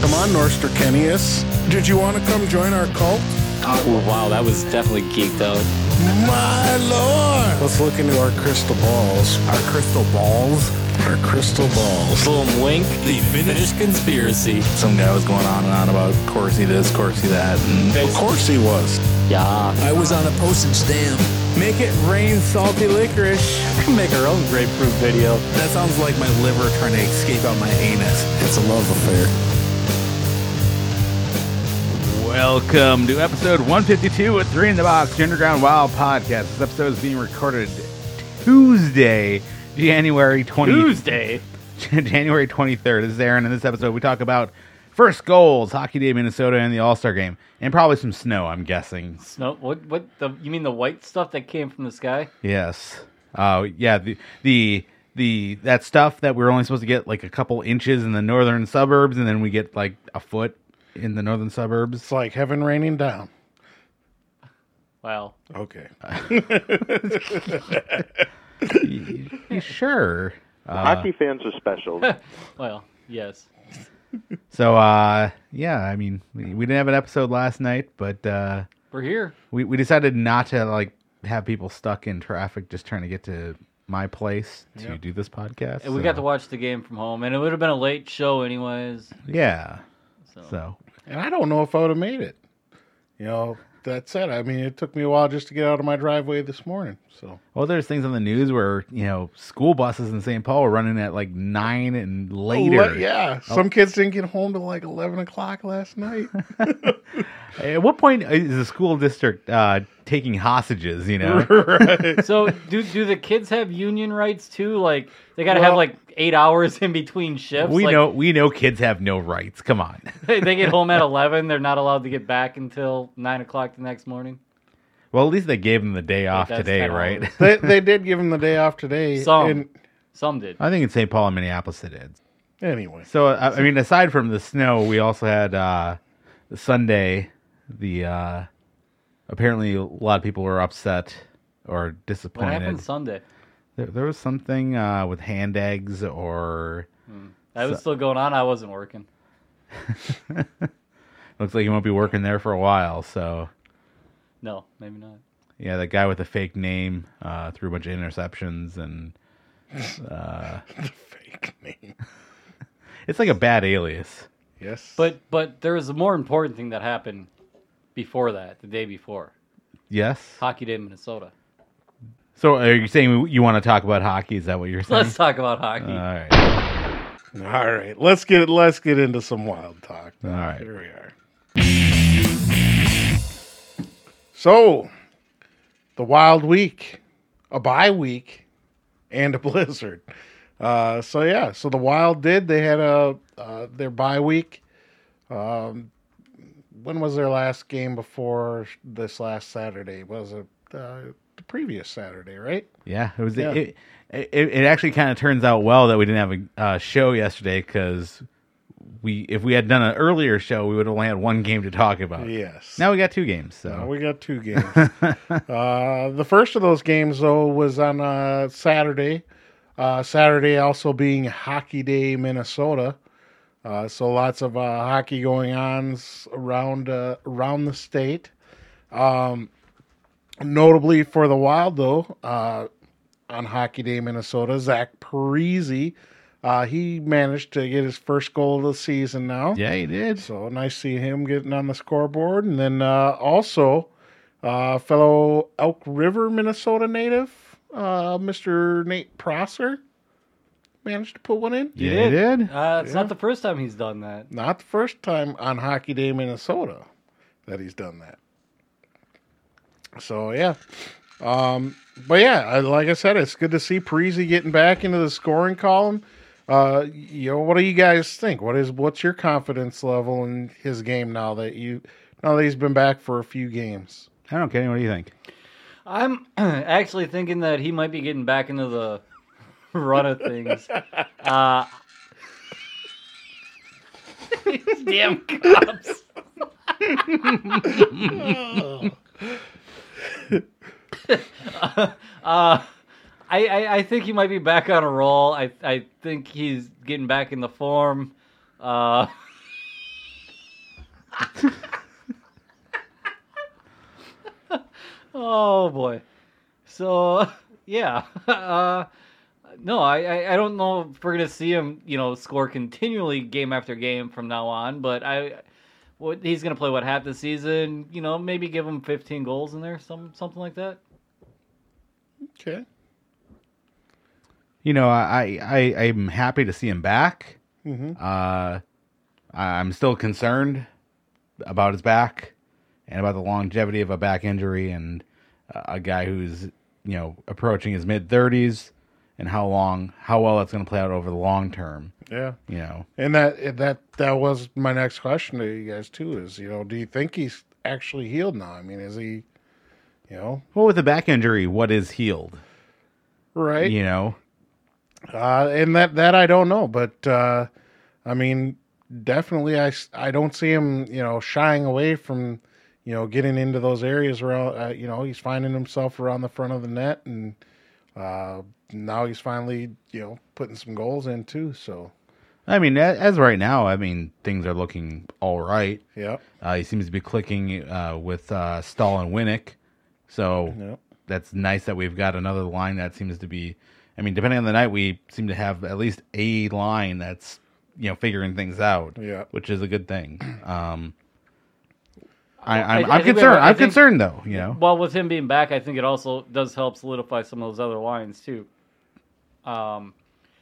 Come on, Norsterkenius. Did you want to come join our cult? Oh, wow, that was definitely geeked out. My lord! Let's look into our crystal balls. Our crystal balls? Our crystal balls. Boom, wink, the Finnish conspiracy. Some guy was going on and on about Corsi this, Corsi that. And Of course he was. Yeah. I was on a postage stamp. Make it rain salty licorice. Make our own grapefruit video. That sounds like my liver trying to escape out my anus. It's a love affair. Welcome to episode 152 with 3 in the Box, the Underground Wild podcast. This episode is being recorded Tuesday, January 23rd. This is Aaron. In this episode, we talk about first goals, Hockey Day, Minnesota, and the All-Star Game, and probably some snow, I'm guessing. Snow? You mean the white stuff that came from the sky? Yes. Yeah, that stuff that we're only supposed to get like a couple inches in the northern suburbs, and then we get like a foot in the northern suburbs. It's like heaven raining down. Wow. Okay. Sure. Hockey fans are special. Well, yes. So, yeah, I mean, we didn't have an episode last night, but We're here. we decided not to like have people stuck in traffic just trying to get to my place to do this podcast. And we got to watch the game from home, and it would have been a late show anyways. Yeah. So. And I don't know if I would have made it. You know, that said, I mean, it took me a while just to get out of my driveway this morning. So, Well, there's things on the news where, you know, school buses in St. Paul are running at like 9 and later. yeah, some kids didn't get home till like 11 o'clock last night. At what point is the school district taking hostages, you know? Right. So, do the kids have union rights too? Like, they got to have like 8 hours in between shifts? We Like, know kids have no rights. Come on. They get home at 11. They're not allowed to get back until 9 o'clock the next morning. Well, at least they gave them the day off that's today, 10 right? hours. they did give him the day off today. Some did. I think in St. Paul and Minneapolis it did. Anyway. So, I mean, aside from the snow, we also had the Sunday. Apparently a lot of people were upset or What disappointed. happened Sunday? There was something with hand eggs or... That was still going on. I wasn't working. Looks like you won't be working there for a while, so... No, maybe not. Yeah, that guy with the fake name threw a bunch of interceptions and... The fake name. It's like a bad alias. Yes. But there was a more important thing that happened before that, the day before. Yes? Hockey Day in Minnesota. So are you saying you want to talk about hockey? Is that what you're saying? Let's talk about hockey. All right. All right. Let's get into some wild talk. All right. Here we are. So, the Wild Week, a bye week, and a blizzard. So the Wild they had their bye week. When was their last game before this last Saturday? Was it the previous Saturday, right? Yeah, it was. Yeah. It actually kind of turns out well that we didn't have a show yesterday because if we had done an earlier show, we would have only had one game to talk about. Yes. Now we got 2 games. So Now we got 2 games. The first of those games, though, was on Saturday. Saturday also being Hockey Day, Minnesota. So lots of hockey going on around the state. Notably for the Wild, though, on Hockey Day, Minnesota, Zach Parise, he managed to get his first goal of the season now. yeah, he did. So nice to see him getting on the scoreboard. And then also, fellow Elk River, Minnesota native, Mr. Nate Prosser, managed to put one in. Yeah, he did. It's not the first time he's done that. Not the first time on Hockey Day, Minnesota that he's done that. So, yeah. But, yeah, like I said, it's good to see Parise getting back into the scoring column. What do you guys think? What's your confidence level in his game now that he's been back for a few games? I don't know, Kenny. What do you think? I'm actually thinking that he might be getting back into the run of things. These damn cops. I think he might be back on a roll. I think he's getting back in the form. Oh boy. So yeah. No, I don't know if we're gonna see him, score continually game after game from now on. But he's gonna play half the season. Maybe give him 15 goals in there, something like that. Okay. I'm happy to see him back. Mm-hmm. I'm still concerned about his back and about the longevity of a back injury and a guy who's approaching his mid-30s and how well that's going to play out over the long term. Yeah. And that was my next question to you guys too. Is do you think he's actually healed now? I mean, is he? Well, with a back injury, what is healed? Right. And that I don't know, but I mean, definitely I don't see him shying away from getting into those areas around. He's finding himself around the front of the net, and now he's finally putting some goals in too. So I mean, as right now, I mean, things are looking all right. Yeah. He seems to be clicking with Stahl and Winnick, so that's nice that we've got another line that seems to be. I mean, depending on the night, we seem to have at least a line that's figuring things out. Yeah. Which is a good thing. I'm I think concerned. I I'm think- concerned though. Well, with him being back, I think it also does help solidify some of those other lines too. The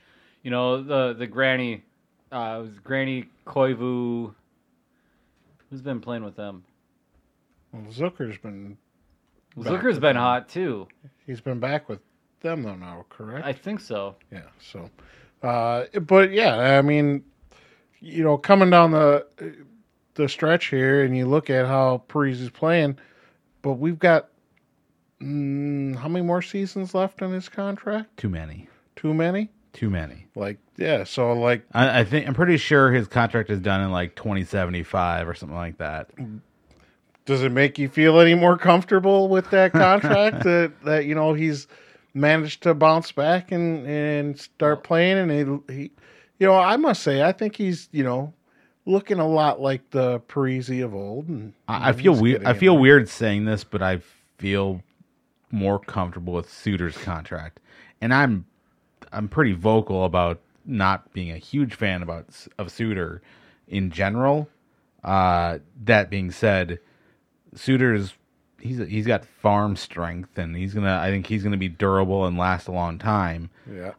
Granny, it was Granny, Koivu. Who's been playing with them? well, Zucker's been Zucker's been hot too. he's been back with them though now, correct? I think so. Yeah. So, but yeah, I mean, coming down the stretch here, and you look at how Parise is playing, but we've got how many more seasons left in his contract? Too many. Too many? Too many. So I think I'm pretty sure his contract is done in like 2075 or something like that. does it make you feel any more comfortable with that contract that he's managed to bounce back and start playing, and he I must say I think he's looking a lot like the Parise of old. And I feel weird. I feel weird saying this, but I feel more comfortable with Suter's contract, and I'm pretty vocal about not being a huge fan of Suter in general. That being said, Suter's he's got farm strength, and I think he's gonna be durable and last a long time. Yeah.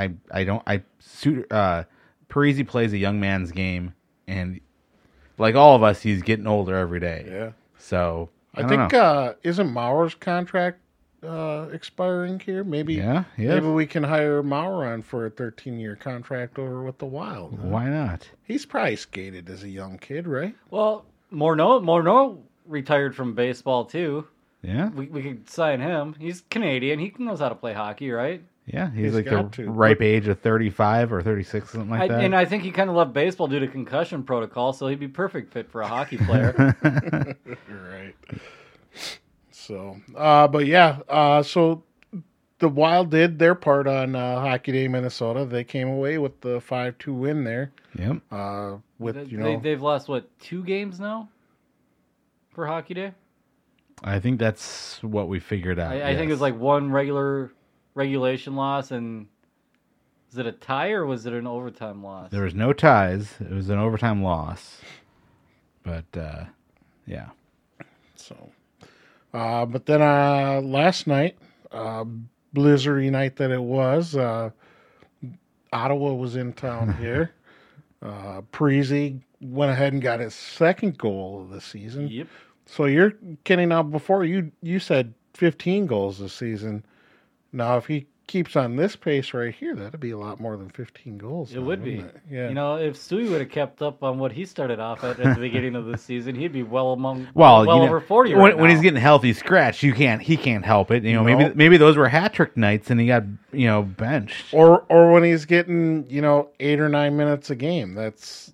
Parise plays a young man's game, and like all of us, he's getting older every day. Yeah. So I don't think know. Isn't Mauer's contract expiring here? Maybe. Yeah. Maybe we can hire Mauer on for a 13-year contract over with the Wild. huh? Why not? He's probably skated as a young kid, right? Well, Morneau retired from baseball too. Yeah. We could sign him. He's Canadian. He knows how to play hockey, right? Yeah, he's He's like the got to. ripe age of 35 or 36, something like that. And I think he kind of left baseball due to concussion protocol, so he'd be perfect fit for a hockey player. Right. So, but yeah, so the Wild did their part on Hockey Day Minnesota. They came away with the 5-2 win there. Yep. They've lost, 2 games now for Hockey Day? I think that's what we figured out. I think it was like one regulation loss, and is it a tie or was it an overtime loss? There was no ties. It was an overtime loss. But, yeah. So, but then last night, blizzardy night that it was, Ottawa was in town here. Parise went ahead and got his second goal of the season. Yep. So you're kidding now. Before you said 15 goals this season. Now, if he keeps on this pace right here, that'd be a lot more than 15 goals. It now, would be. wouldn't it? Yeah. If Stewie would have kept up on what he started off at the beginning of the season, he'd be well Well, over 40 when he's getting healthy scratch, he can't help it. Maybe those were hat trick nights and he got benched. Or when he's getting 8 or 9 minutes a game. That's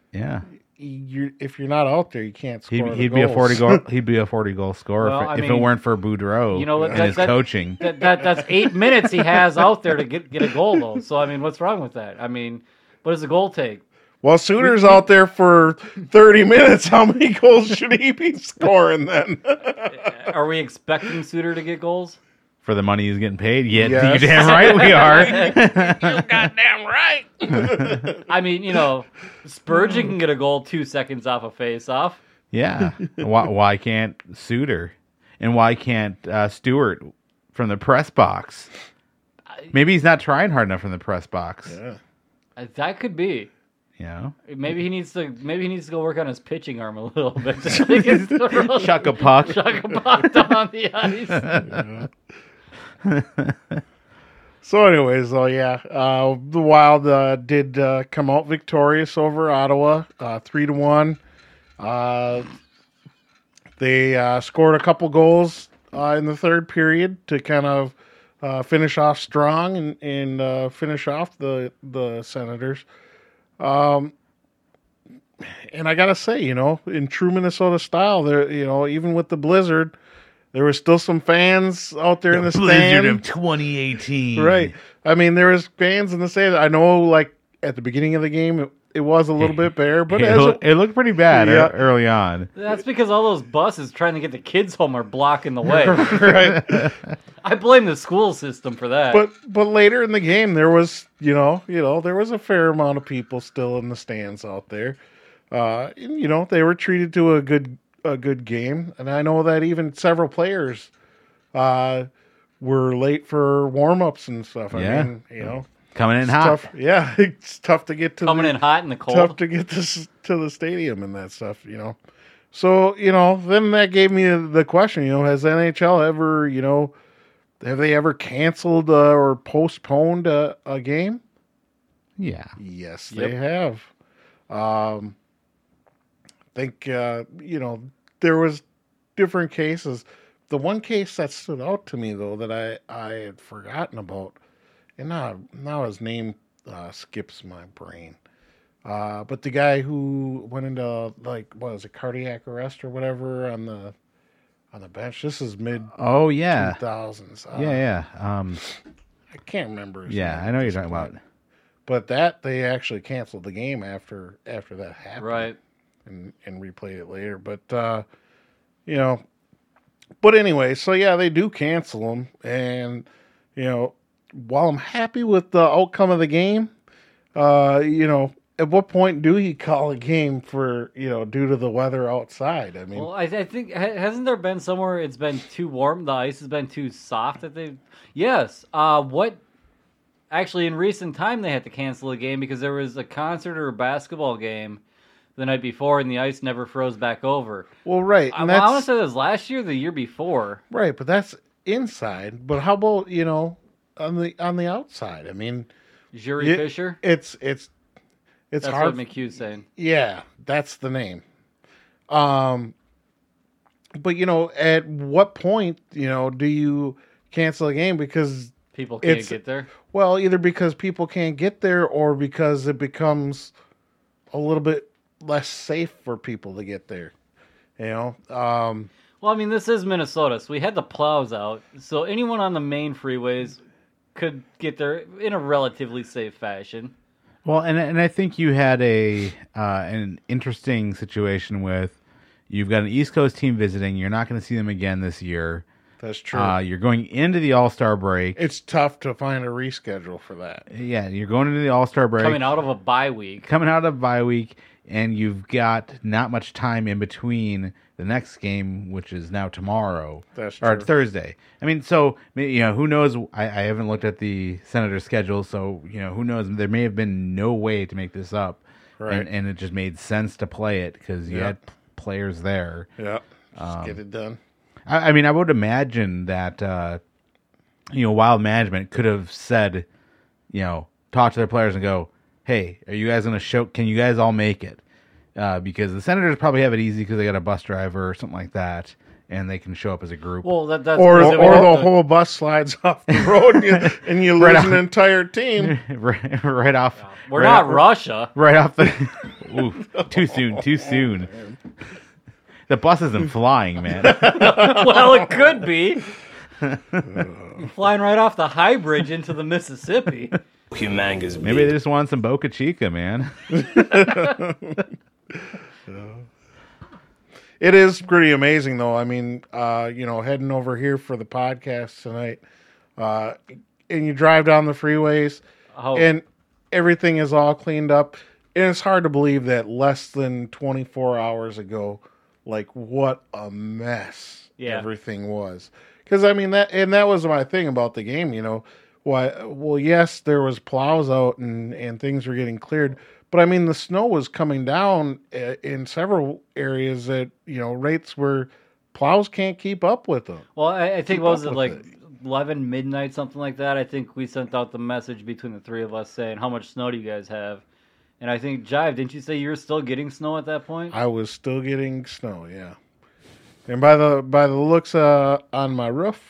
if you're not out there, you can't score. He'd be a 40 goal. He'd be a 40 goal scorer if it weren't for Boudreau and his coaching. That's 8 minutes he has out there to get a goal though. So what's wrong with that? What does the goal take? Well, Suter's out there for 30 minutes. How many goals should he be scoring then? Are we expecting Suter to get goals? For the money he's getting paid? Yeah, Yes. you're damn right we are. You're goddamn right. I mean, Spurgeon can get a goal 2 seconds off a face-off. Yeah. Why can't Suter? And why can't Stewart from the press box? Maybe he's not trying hard enough from the press box. Yeah. That could be. You know? Maybe he needs to go work on his pitching arm a little bit. Really Chuck a puck. chuck a puck down on the ice. So anyways, the Wild did come out victorious over Ottawa, 3-1. They scored a couple goals in the third period to kind of finish off strong and finish off the Senators. And I gotta say, in true Minnesota style, there, even with the blizzard, there was still some fans out there in the Blizzard stand. of 2018. Right. I mean, there was fans in the stand. I know, like at the beginning of the game, it was a little bit bare, but It looked pretty bad Yeah. early on. That's because all those buses trying to get the kids home are blocking the way. right. I blame the school system for that. But later in the game, there was there was a fair amount of people still in the stands out there. And, they were treated to a good game, and I know that even several players were late for warm-ups and stuff. Yeah. I mean, Coming in it's hot. tough. Yeah, it's tough to get to Coming in hot in the cold. tough to get this to the stadium and that stuff. So then that gave me the question. Has NHL ever have they ever canceled or postponed a game? Yeah. Yes, Yep. they have. I think there was different cases. The one case that stood out to me though that I had forgotten about, and now his name skips my brain. But the guy who went into cardiac arrest or whatever on the bench. This is mid Oh, yeah. 2000s. Yeah. I can't remember his Yeah, name I at know what you're this talking point. about. But that they actually canceled the game after that happened, Right. and replayed it later. But but anyway, so yeah, they do cancel them, and while I'm happy with the outcome of the game, at what point do you call a game for due to the weather outside? I mean, Well, I think hasn't there been somewhere it's been too warm, the ice has been too soft that they. Yes. What? Actually, in recent time, they had to cancel a game because there was a concert or a basketball game the night before, and the ice never froze back over. well, right, I and want to that's say that was last year, or the year before. right, but that's inside. But how about on the outside? I mean, Jury Yeah. Fisher. it's That's hard. what McHugh's saying. Yeah, that's the name. But at what point do you cancel a game because People can't It's- get there. well, either because people can't get there or because it becomes a little bit less safe for people to get there. Well, I mean, this is Minnesota, so we had the plows out, so anyone on the main freeways could get there in a relatively safe fashion. Well, and I think you had an interesting situation with you've got an East Coast team visiting. You're not going to see them again this year. That's true. You're going into the All-Star break. It's tough to find a reschedule for that. Yeah, you're going into the All-Star break. Coming out of a bye week. Coming out of bye week, and you've got not much time in between the next game, which is now tomorrow. That's Or true. Thursday. I mean, so, who knows? I haven't looked at the Senators' schedule, so, who knows? There may have been no way to make this up. Right. And it just made sense to play it because you Yeah. had players there. Yeah. Just get it done. I mean, I would imagine that, Wild Management could have said, talk to their players and go, hey, are you guys going to show, can you guys all make it? Because the Senators probably have it easy because they got a bus driver or something like that, and they can show up as a group. Well, that's Or because they would have the to- whole bus slides off the road and you Right lose off. an entire team. right off. We're right not off- Russia. Right off the. Oof, too soon. The bus isn't flying, man. Well, it could be. Flying right off the high bridge into the Mississippi. Humongous. Maybe they just want some Boca Chica, man. It is pretty amazing, though. I mean, heading over here for the podcast tonight, and you drive down the freeways, and everything is all cleaned up. And it's hard to believe that less than 24 hours ago, like, what a mess everything was. Because, I mean, that was my thing about the game, Well, yes, there was plows out and things were getting cleared. But, I mean, the snow was coming down in several areas at, rates where plows can't keep up with them. Well, I think, what was it, like 11 midnight, something like that? I think we sent out the message between the three of us saying, how much snow do you guys have? And I think, Jive, didn't you say you were still getting snow at that point? I was still getting snow, yeah. And by the looks on my roof,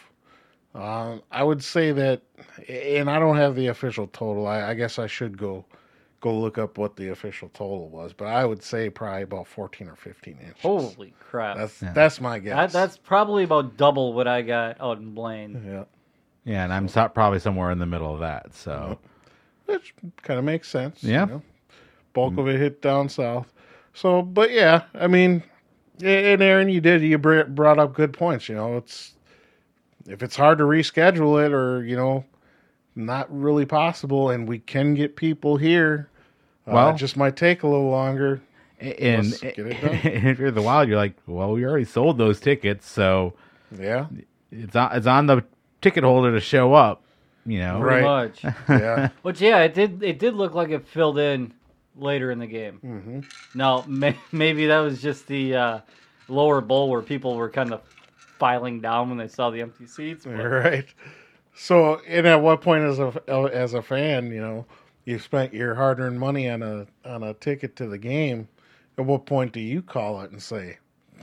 I would say that, and I don't have the official total. I guess I should go look up what the official total was, but I would say probably about 14 or 15 inches. Holy crap! That's my guess. That's probably about double what I got out in Blaine. Yeah. Yeah, and I'm probably somewhere in the middle of that. So, which kind of makes sense. Yeah. Bulk of it hit down south. So, but yeah, I mean, and Aaron, you brought up good points. It's if it's hard to reschedule it or not really possible, and we can get people here. It just might take a little longer. And Let's get it done. if you're the Wild, you're like, well, we already sold those tickets, so Yeah. it's on the ticket holder to show up. Pretty Right. much. Yeah. Which, yeah, it did look like it filled in later in the game. Mm-hmm. Now, maybe that was just the lower bowl where people were kind of filing down when they saw the empty seats. But Right. So, and at what point as a fan, you spent your hard-earned money on a ticket to the game. At what point do you call it and say,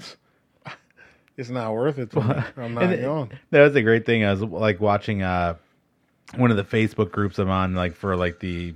it's not worth it to me. I'm not going. That was a great thing. I was like watching one of the Facebook groups I'm on, like for like the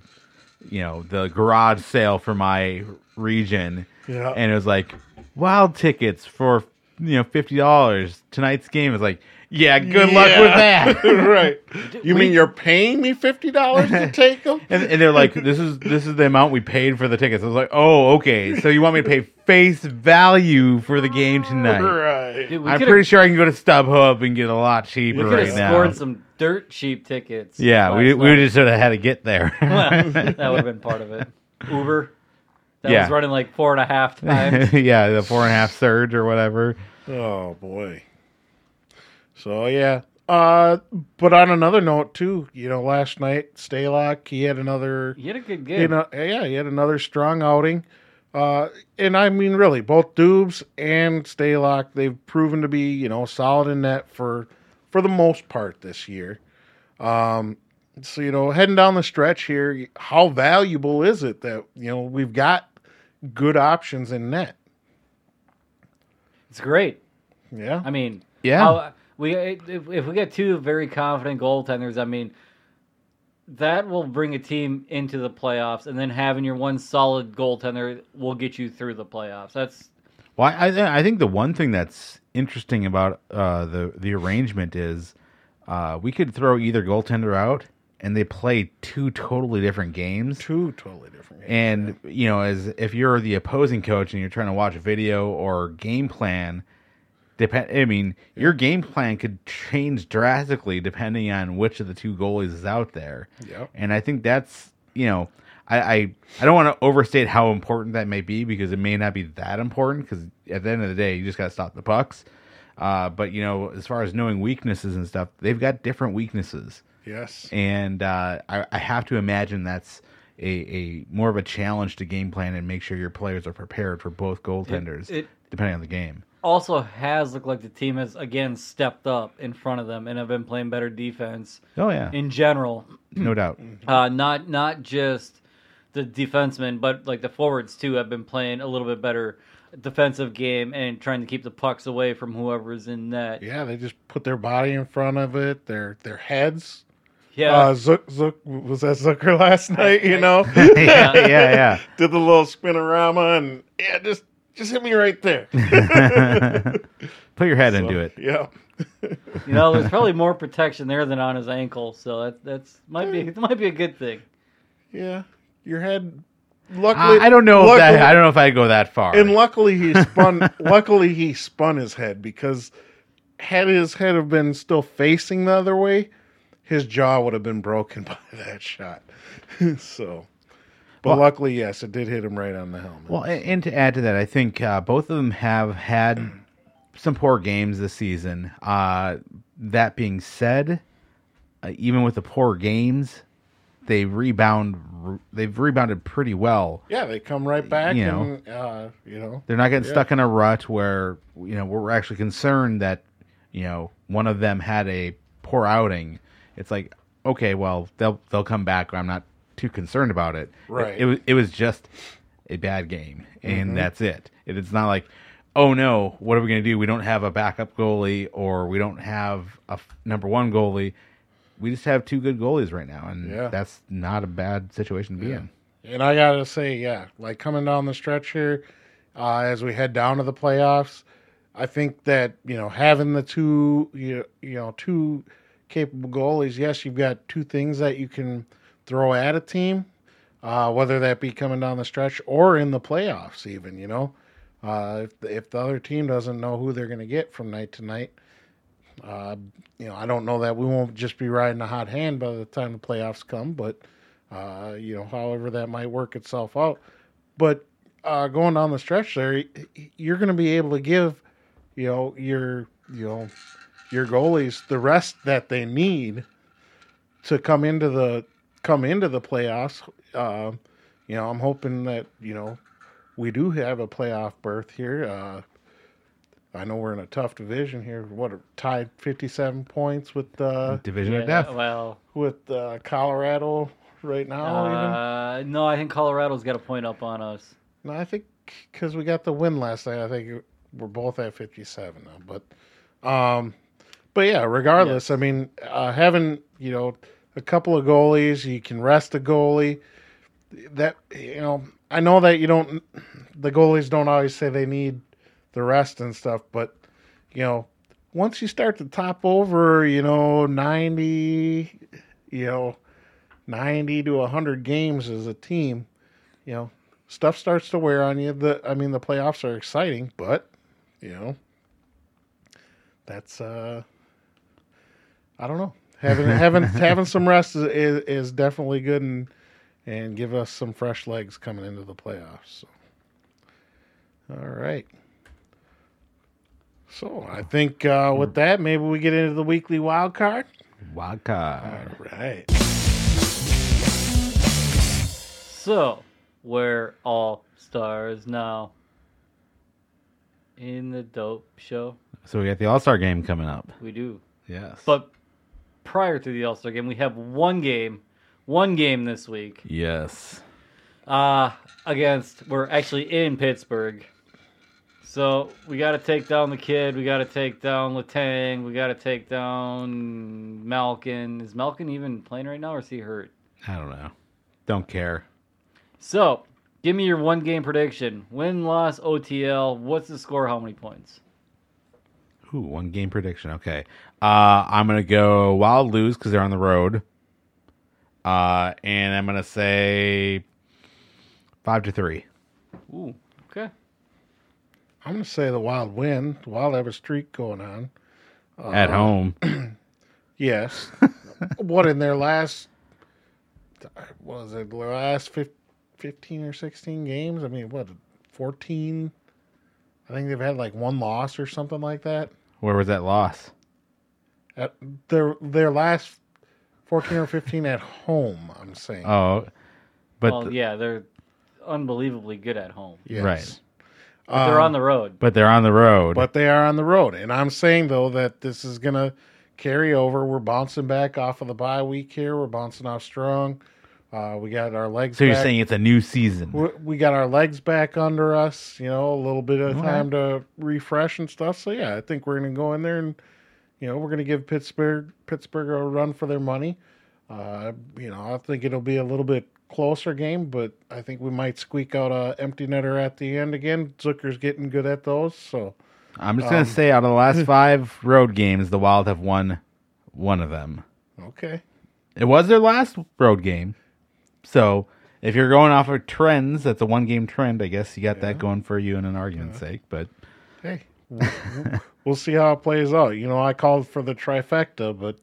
garage sale for my region. Yeah. And it was like Wild tickets for $50. Tonight's game is like, yeah, good luck with that. Right. You mean you're paying me $50 to take them? And they're like, this is the amount we paid for the tickets. I was like, oh, okay. So you want me to pay face value for the game tonight? Right. Dude, I'm pretty sure I can go to StubHub and get a lot cheaper we could right have now. scored some dirt cheap tickets. Yeah, we just sort of had to get there. That would have been part of it. Uber. That was running like 4.5 times. Yeah, the 4.5 surge or whatever. Oh, boy. So, yeah. But on another note, too, last night, Staylock, he had another... He had a good game. He had another strong outing. And I mean, really, both Dubes and Staylock, they've proven to be, solid in net for the most part this year. So, heading down the stretch here, how valuable is it that, we've got good options in net? It's great. Yeah. I mean, Yeah. if we get two very confident goaltenders, I mean, that will bring a team into the playoffs, and then having your one solid goaltender will get you through the playoffs. Well, I think the one thing that's interesting about the arrangement is we could throw either goaltender out, and they play two totally different games. Two totally different games. And as if you're the opposing coach and you're trying to watch a video or game plan. Your game plan could change drastically depending on which of the two goalies is out there. Yep. And I think that's, I don't want to overstate how important that may be because it may not be that important because at the end of the day, you just got to stop the pucks. But, as far as knowing weaknesses and stuff, they've got different weaknesses. Yes. And I have to imagine that's a more of a challenge to game plan and make sure your players are prepared for both goaltenders, depending on the game. Also has looked like the team has, again, stepped up in front of them and have been playing better defense. Oh, yeah. In general. No doubt. Not just the defensemen, but like the forwards, too, have been playing a little bit better defensive game and trying to keep the pucks away from whoever's in net. Yeah, they just put their body in front of it, their heads. Yeah. Zook was that Zucker last night, Yeah. Did the little spinorama and just hit me right there. Put your head into it. Yeah. There's probably more protection there than on his ankle, so that might be a good thing. Yeah, your head. Luckily, I don't know if I'd go that far. And luckily he spun. Luckily he spun his head, because had his head have been still facing the other way, his jaw would have been broken by that shot. So, but luckily, yes, it did hit him right on the helmet. Well, and to add to that, I think both of them have had some poor games this season. That being said, even with the poor games, they've rebounded pretty well. Yeah, they come right back. You and, they're not getting stuck in a rut where we're actually concerned that one of them had a poor outing. It's like, okay, well, they'll come back. I'm not too concerned about it. Right. It was just a bad game, and that's it. It's not like, oh no, what are we going to do? We don't have a backup goalie, or we don't have a number one goalie. We just have two good goalies right now, and that's not a bad situation to be in. And I gotta say, like coming down the stretch here, as we head down to the playoffs, I think that having the two two capable goalies, yes, you've got two things that you can throw at a team, whether that be coming down the stretch or in the playoffs, even. If the other team doesn't know who they're going to get from night to night. I don't know that we won't just be riding a hot hand by the time the playoffs come, but, however that might work itself out. But going down the stretch there, you're going to be able to give, your goalies the rest that they need to come into the playoffs. I'm hoping that, we do have a playoff berth here. I know we're in a tough division here. Tied 57 points with Division of Death. Well, with Colorado right now. No, I think Colorado's got a point up on us. No, I think because we got the win last night. I think we're both at 57 now. But yeah, regardless, I mean, having a couple of goalies, you can rest a goalie. That I know that the goalies don't always say they need the rest and stuff, but once you start to top over 90 to 100 games as a team, stuff starts to wear on you. The playoffs are exciting, but that's I don't know, having some rest is definitely good, and give us some fresh legs coming into the playoffs. So. All right. So I think with that, maybe we get into the weekly wild card. Wild card. All right. So we're all stars now in the dope show. So we got the All-Star game coming up. We do. Yes. But prior to the All-Star game, we have one game this week. Yes. We're actually in Pittsburgh. So we got to take down the kid. We got to take down Letang. We got to take down Malkin. Is Malkin even playing right now, or is he hurt? I don't know. Don't care. So give me your one-game prediction. Win, loss, OTL. What's the score? How many points? Ooh, one-game prediction. Okay. I'm going to go Wild lose because they're on the road. And I'm going to say 5-3. Ooh, okay. I'm going to say the Wild win. The Wild have a streak going on. At home. Yes. What, in their last, was it their last 15 or 16 games? I mean, 14? I think they've had like one loss or something like that. Where was that loss? At their last 14 or 15 at home, I'm saying. Oh. But they're unbelievably good at home. Yes. Right. But they're on the road. But they're on the road. But they are on the road. And I'm saying, though, that this is going to carry over. We're bouncing back off of the bye week here. We're bouncing off strong. We got our legs So back. you're saying it's a new season? We got our legs back under us, a little bit of time to refresh and stuff. So, yeah, I think we're going to go in there and, we're going to give Pittsburgh a run for their money. I think it'll be a little bit closer game, but I think we might squeak out a empty netter at the end again. Zucker's getting good at those, so I'm just going to say out of the last 5 road games, the Wild have won one of them. Okay. It was their last road game. So if you're going off of trends, that's a 1-game trend. I guess you got that going for you in an argument's sake. But Hey, we'll see how it plays out. I called for the trifecta, but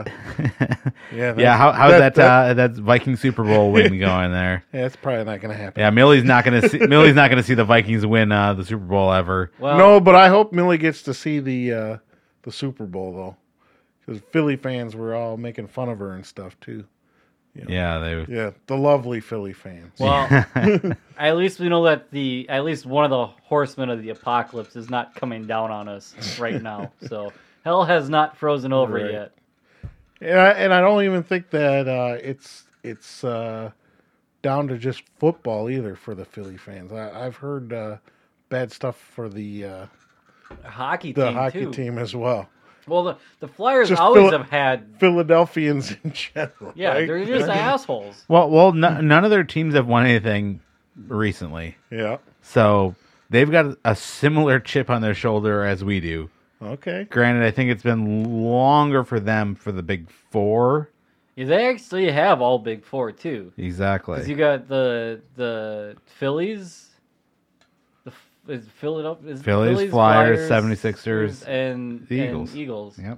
how's that Viking Super Bowl win going there? Yeah, it's probably not going to happen. Yeah, Millie's not going to see the Vikings win the Super Bowl ever. Well, No, but I hope Millie gets to see the Super Bowl though, because Philly fans were all making fun of her and stuff too. Yeah, Yeah, the lovely Philly fans. well, at least we know that at least one of the horsemen of the apocalypse is not coming down on us right now. So hell has not frozen over Right. yet. And I don't even think that it's down to just football either for the Philly fans. I've heard bad stuff for the Hockey team too. team as well. Well, the Flyers Just always have had. Philadelphians in general. Yeah, right? they're just assholes. well, none of their teams have won anything recently, Yeah. so they've got a similar chip on their shoulder as we do. Okay. Granted, I think it's been longer for them for the Big Four. Yeah, they actually have all Big Four too. Exactly. Because you got the Phillies, Phillies, Flyers, 76ers, and the Eagles. And Eagles. Yep.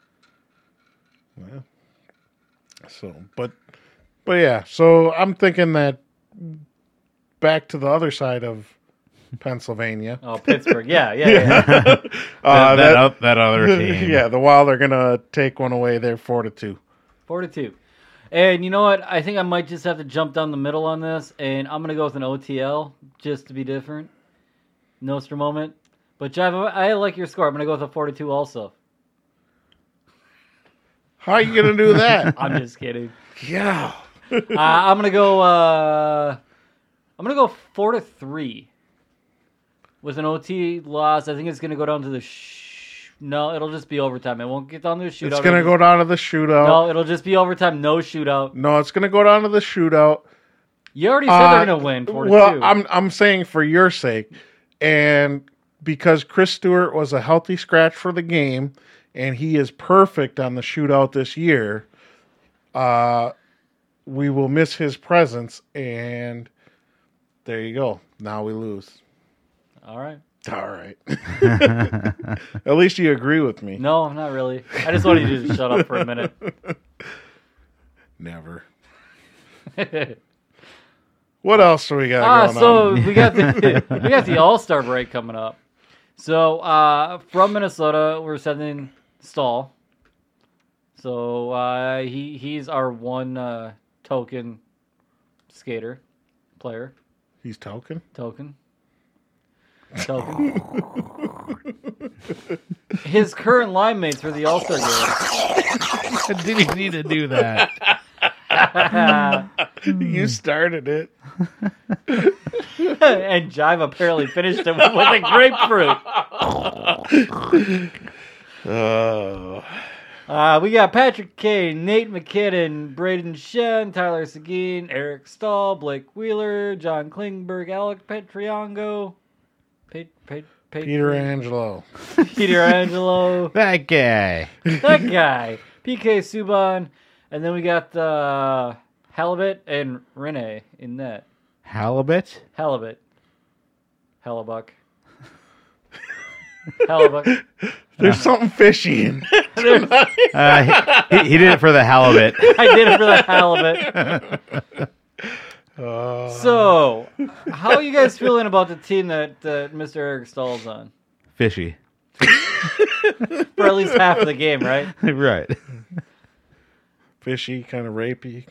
Well, so, but yeah. So I'm thinking that back to the other side of Pennsylvania. Oh, Pittsburgh. Yeah. That other team. Yeah, the Wild are gonna take one away there, 4-2. 4-2. And you know what? I think I might just have to jump down the middle on this, and I'm gonna go with an OTL just to be different. Nostra moment. But Jive, I like your score. I'm gonna go with a 4-2 also. How are you gonna do that? I'm just kidding. Yeah. I'm gonna go 4-3 with an OT loss. I think it's gonna go down to the no, it'll just be overtime. It won't get down to the shootout. It's gonna go down to the shootout. No, it'll just be overtime. No shootout. No, it's gonna go down to the shootout. You already said they're gonna win 4-2. Well, I'm saying for your sake, and because Chris Stewart was a healthy scratch for the game, and he is perfect on the shootout this year, we will miss his presence, and there you go. Now we lose. All right. All right. At least you agree with me. No, not really. I just wanted you to shut up for a minute. Never. What else do we got going on? we got the All-Star break coming up. So from Minnesota, we're sending Stahl. So he's our one token skater player. He's token? Token. His current line mates for the All-Star game. Did he need to do that? You started it. And Jive apparently finished it with a grapefruit. We got Patrick Kane, Nate McKinnon, Braden Shen, Tyler Seguin, Eric Stahl, Blake Wheeler, John Klingberg, Alec Petriango, Peter Angelo. Peter Angelo, That guy. that guy, PK Subban, and then we got Halibut and Rene in net. Halibut? Halibut. Hellebuck. Hellebuck. There's something fishy in it. He did it for the halibut. I did it for the halibut. So, how are you guys feeling about the team that Mr. Eric Stahl's on? Fishy. For at least half of the game, right? Right. Fishy, kind of rapey.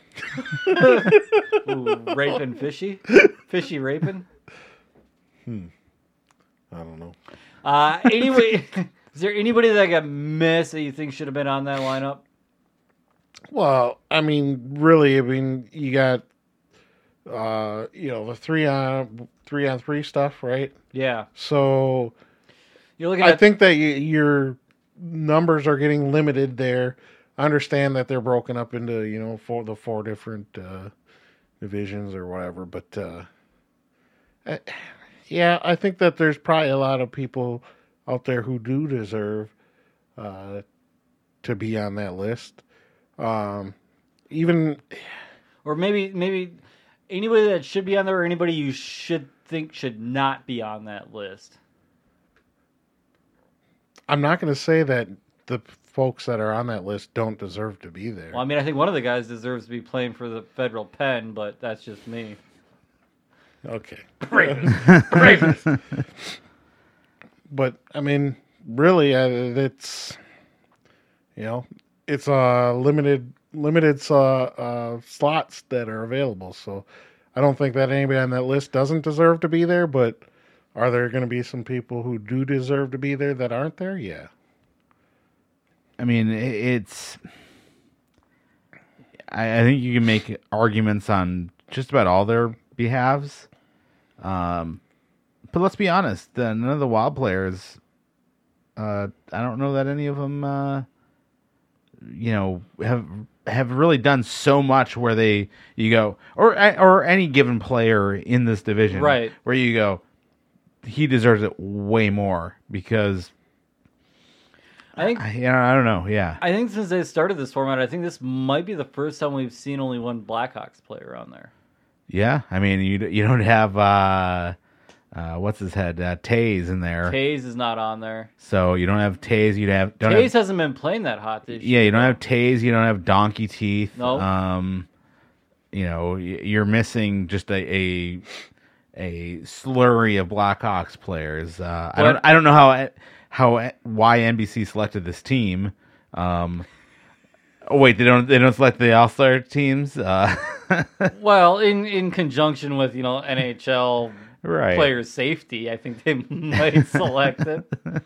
Ooh, raping fishy? Fishy raping? I don't know. Anyway, is there anybody that got missed that you think should have been on that lineup? Well, really, you got, the 3-on-3 stuff, right? Yeah. So You're looking I at think that your numbers are getting limited there. I understand that they're broken up into, the four different divisions or whatever, but yeah, I think that there's probably a lot of people out there who do deserve to be on that list. Even Or maybe anybody that should be on there, or anybody you should think should not be on that list. I'm not going to say that the folks that are on that list don't deserve to be there. Well, I mean, I think one of the guys deserves to be playing for the federal pen, but that's just me. Okay. Ravens. But, I mean, really, it's, it's limited slots that are available. So I don't think that anybody on that list doesn't deserve to be there, but are there going to be some people who do deserve to be there that aren't there? Yeah. I mean, it's... I think you can make arguments on just about all their behalves. But let's be honest, none of the Wild players, I don't know that any of them, have really done so much where you go, or any given player in this division, right? Where you go, he deserves it way more because I think I don't know, yeah. I think since they started this format, I think this might be the first time we've seen only one Blackhawks player on there. Yeah, I mean you don't have what's his head Taze in there. Taze is not on there, so you don't have Taze. Taze hasn't been playing that hot this year. Yeah, you don't have Taze. You don't have Donkey Teeth. No. You're missing just a slurry of Blackhawks players. I don't know why NBC selected this team. Oh wait, they don't select the All-Star teams. Well, in conjunction with NHL player safety, I think they might select it.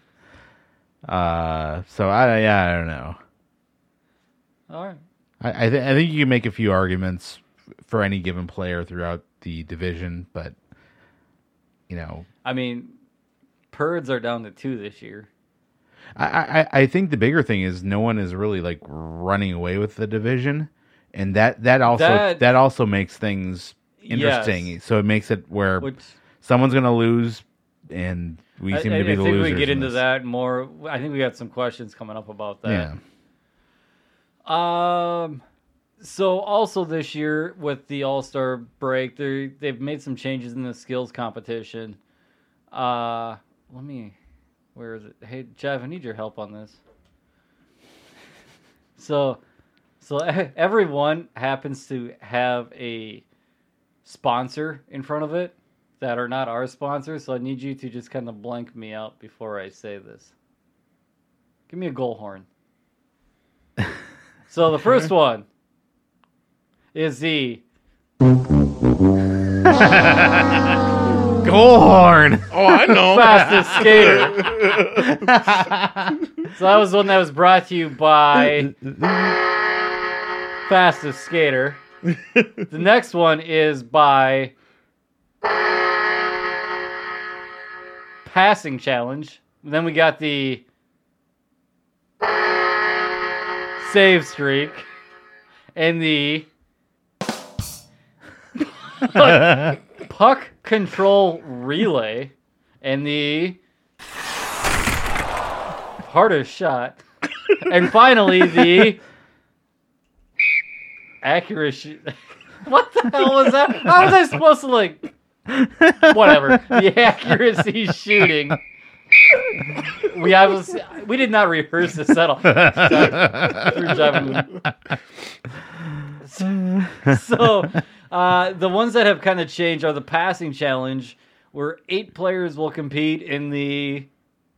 So I don't know. All right. I think you can make a few arguments for any given player throughout the division, but I mean, Purds are down to 2 this year. I think the bigger thing is no one is really like running away with the division, and that also makes things interesting. Yes. So it makes it where someone's going to lose, and we seem to be the losers. I think we get into that more. I think we got some questions coming up about that. Yeah. So also this year with the All-Star break, they've made some changes in the skills competition. Where is it? Hey, Jeff, I need your help on this. So everyone happens to have a sponsor in front of it that are not our sponsors, so I need you to just kind of blank me out before I say this. Give me a goal horn. So the first one is the goal horn. Oh, I know. Fastest skater. So that was one that was brought to you by Fastest Skater. The next one is by Passing Challenge. And then we got the Save Streak and the Puck Control Relay and the Hardest Shot. And finally, the Accuracy. What the hell was that? How was I supposed to, whatever. The Accuracy Shooting. We did not rehearse this at all. So, the ones that have kind of changed are the Passing Challenge, where 8 players will compete in the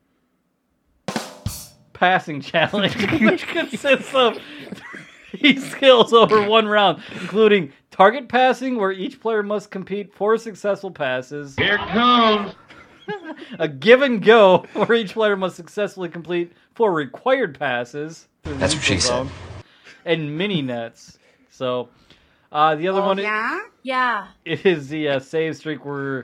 Passing Challenge, which consists of 3 skills over 1 round, including target passing, where each player must complete 4 successful passes. Here it comes. A give and go, where each player must successfully complete 4 required passes. That's what she said. And mini nets. So, the other one is the Save Streak, where...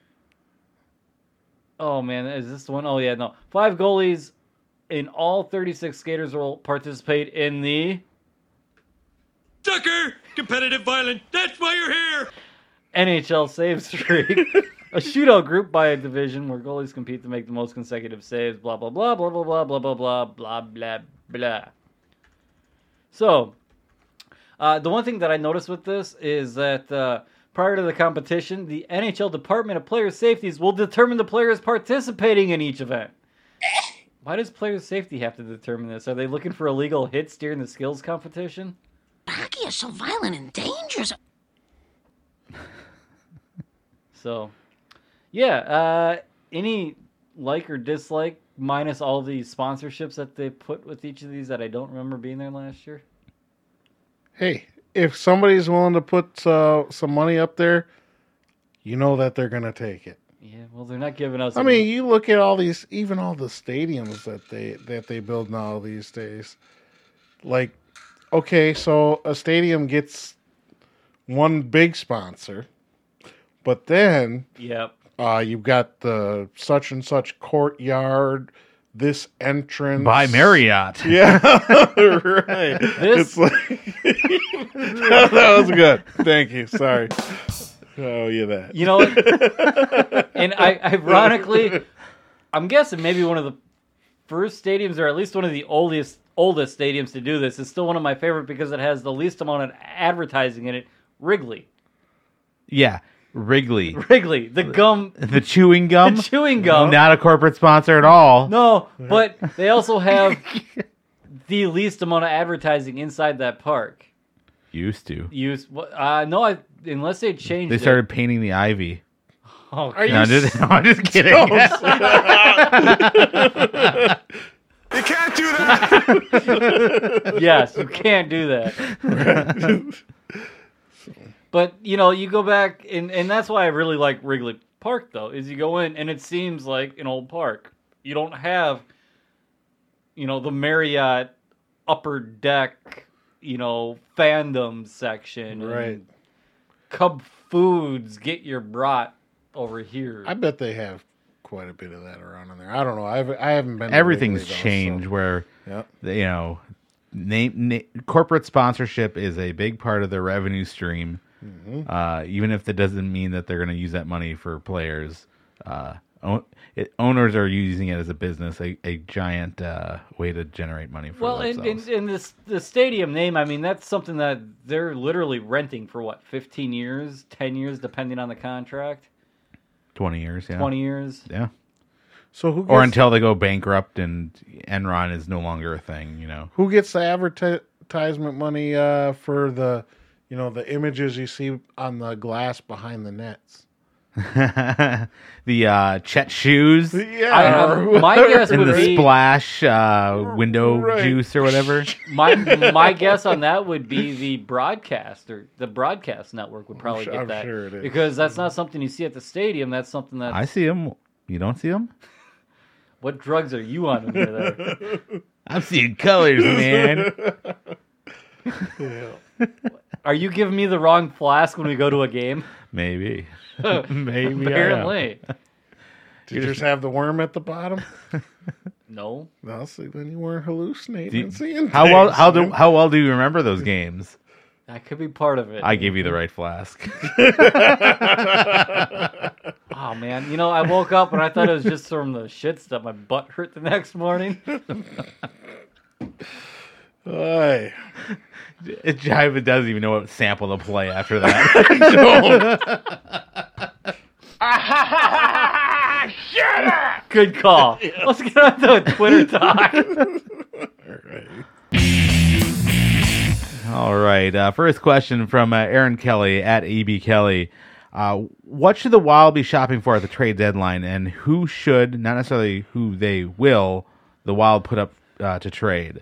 Oh, man, is this the one? Oh, yeah, no. 5 goalies in all 36 skaters will participate in the... Sucker! Competitive violence. That's why you're here! NHL Save Streak. A shootout group by a division where goalies compete to make the most consecutive saves, blah, blah, blah, blah, blah, blah, blah, blah, blah, blah, blah, blah. So, The one thing that I noticed with this is that prior to the competition, the NHL Department of Player Safeties will determine the players participating in each event. Why does player safety have to determine this? Are they looking for illegal hits during the skills competition? Hockey is so violent and dangerous. So, yeah. Any like or dislike minus all the sponsorships that they put with each of these that I don't remember being there last year? Hey, if somebody's willing to put some money up there, you know that they're going to take it. Yeah, well, they're not giving us. I mean, you look at all these, even all the stadiums that they build now these days. Like, okay, so a stadium gets one big sponsor, but then yep. You've got the such and such courtyard, this entrance By Marriott. Yeah, right. This It's like, that was good. Thank you. Sorry. Oh, yeah, that. You know, and ironically, I'm guessing maybe one of the first stadiums, or at least one of the oldest stadiums to do this, is still one of my favorite because it has the least amount of advertising in it. Wrigley, Yeah, Wrigley. the gum, The chewing gum. the chewing gum. Not a corporate sponsor at all. No, but they also have the least amount of advertising inside that park. Used to. Unless they changed. They started painting the ivy. Oh, Are No, you I'm just kidding. You can't do that. yes, you can't do that. But, you go back, and that's why I really like Wrigley Park, though, is you go in, and it seems like an old park. You don't have, the Marriott upper deck, fandom section. Right. And Cub Foods, get your brat over here. I bet they have quite a bit of that around in there. I don't know. I haven't been. to Everything's Wrigley, though, changed where, Yep. corporate sponsorship is a big part of their revenue stream. Even if that doesn't mean that they're going to use that money for players. Owners are using it as a business, a giant way to generate money for themselves. And the stadium name, I mean, that's something that they're literally renting for 15 years, 10 years, depending on the contract. 20 years, yeah. 20 years. Yeah. So who gets, Or until they go bankrupt and Enron is no longer a thing, who gets the advertisement money for the the images you see on the glass behind the nets? The Chet shoes Yeah. My guess and would the be splash window Right. juice or whatever. my guess on that would be the broadcast network would probably I'm get that sure it is. because that's not something you see at the stadium. That's something that. I see them. You don't see them? What drugs are you on under there? I'm seeing colors, man. Are you giving me the wrong flask when we go to a game? Maybe. Maybe. Apparently. Did you just have the worm at the bottom? No. No, see, then you weren't hallucinating and seeing How things. well do you remember those games? That could be part of it. I gave you the right flask. Oh, man. I woke up and I thought it was just from the shit stuff. My butt hurt the next morning. Aye. Jive doesn't even know what sample to play after that. Good call. Let's get on to Twitter talk. All right. First question from Aaron Kelly at EB Kelly. What should the Wild be shopping for at the trade deadline, and who should, not necessarily who they will, the Wild put up to trade?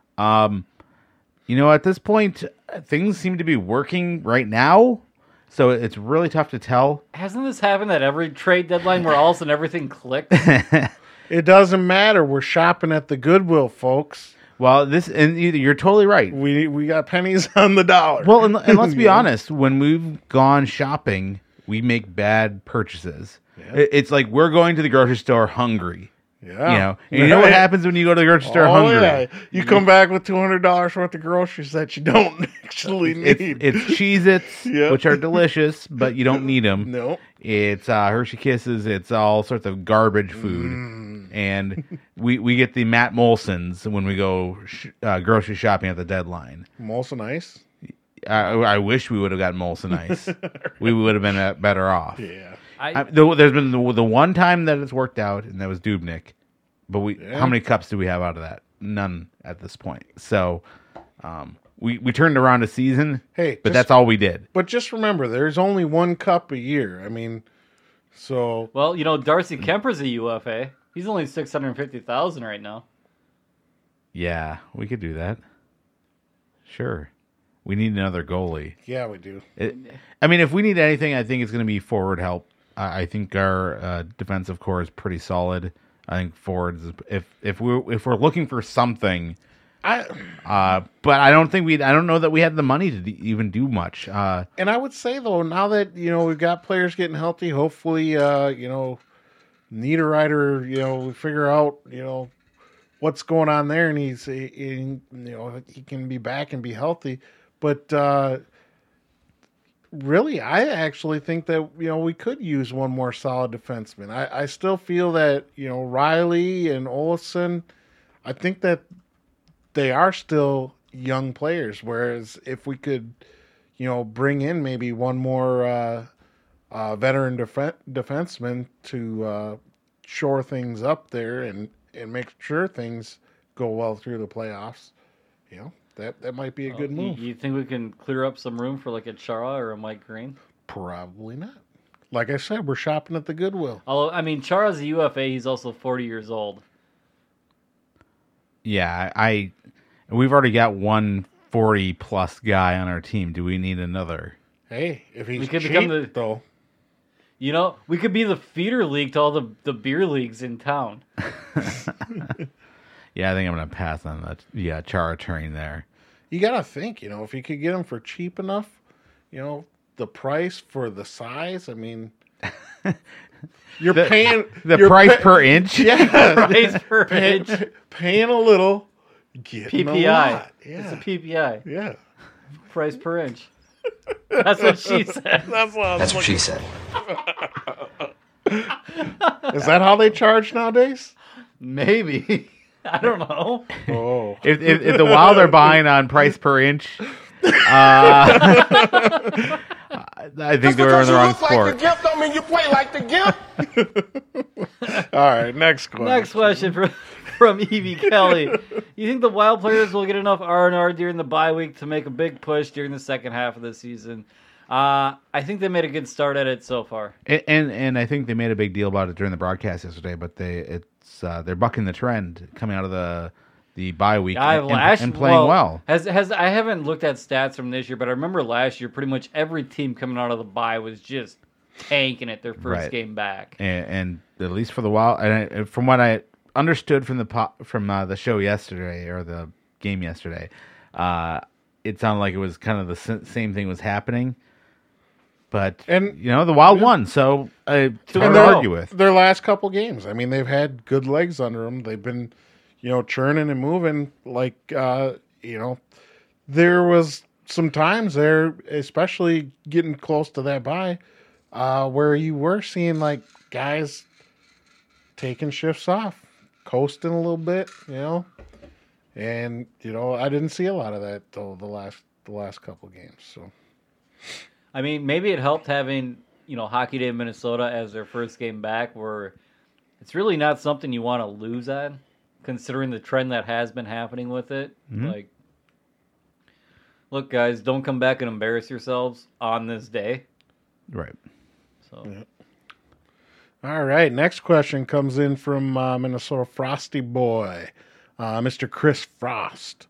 At this point, things seem to be working right now, so it's really tough to tell. Hasn't this happened at every trade deadline where all of a sudden everything clicks? It doesn't matter. We're shopping at the Goodwill, folks. Well, you're totally right. We got pennies on the dollar. Well, and let's be honest. When we've gone shopping, we make bad purchases. Yeah. It's like we're going to the grocery store hungry. Yeah. And you know what happens when you go to the grocery store hungry? Yeah. You come back with $200 worth of groceries that you don't actually need. It's Cheez-Its, which are delicious, but you don't need them. Nope. It's Hershey Kisses. It's all sorts of garbage food. And we get the Matt Molsons when we go grocery shopping at the deadline. Molson Ice? I wish we would have gotten Molson Ice. We would have been better off. Yeah. There's been the one time that it's worked out, and that was Dubnik. But how many cups do we have out of that? None at this point. So we turned around a season, but that's all we did. But just remember, there's only one cup a year. I mean, so... Well, Darcy Kemper's a UFA. He's only $650,000 right now. Yeah, we could do that. Sure. We need another goalie. Yeah, we do. If we need anything, I think it's going to be forward help. I think our defensive core is pretty solid. I think forwards, if we're looking for something, but I don't know that we had the money to even do much. And I would say though, now that we've got players getting healthy, hopefully Niederreiter, we figure out what's going on there, and he can be back and be healthy. But really, I actually think that we could use one more solid defenseman. I still feel that Riley and Olsen, I think that they are still young players. Whereas if we could, bring in maybe one more veteran defenseman to shore things up there and make sure things go well through the playoffs, that might be a good move. You think we can clear up some room for like a Chara or a Mike Green? Probably not. Like I said, we're shopping at the Goodwill. Although, Chara's a UFA. He's also 40 years old. Yeah, we've already got one 40-plus guy on our team. Do we need another? Hey, if he's cheap, though. We could be the feeder league to all the beer leagues in town. Yeah, I think I'm going to pass on that. Chara train there. You got to think, if you could get him for cheap enough, the price for the size, you're paying... The price per inch? Yeah. Price per inch. Paying a little, getting PPI. a lot. Yeah. It's a PPI. Yeah. Price per inch. That's what she said. That's what she said. Is that how they charge nowadays? Maybe. I don't know. Oh. If the Wild are buying on price per inch, I think they were in the wrong sport. Like the gift, don't mean you play like the gift. All right, next question. Next question from Evie Kelly. You think the Wild players will get enough R&R during the bye week to make a big push during the second half of the season? I think they made a good start at it so far. And I think they made a big deal about it during the broadcast yesterday, but they're bucking the trend coming out of the bye week and playing well. I haven't looked at stats from this year, but I remember last year pretty much every team coming out of the bye was just tanking it their first game back. And at least for the Wild, and from what I understood from the show yesterday or the game yesterday, it sounded like it was kind of the same thing was happening. But the Wild won, so hard to argue with. Their last couple games, they've had good legs under them. They've been, churning and moving. Like, there was some times there, especially getting close to that bye, where you were seeing like guys taking shifts off, coasting a little bit, and I didn't see a lot of that though the last couple games. So. Maybe it helped having, Hockey Day in Minnesota as their first game back, where it's really not something you want to lose on, considering the trend that has been happening with it. Mm-hmm. Like, look, guys, don't come back and embarrass yourselves on this day. Right. So. Yeah. All right, next question comes in from Minnesota Frosty Boy, Mr. Chris Frost.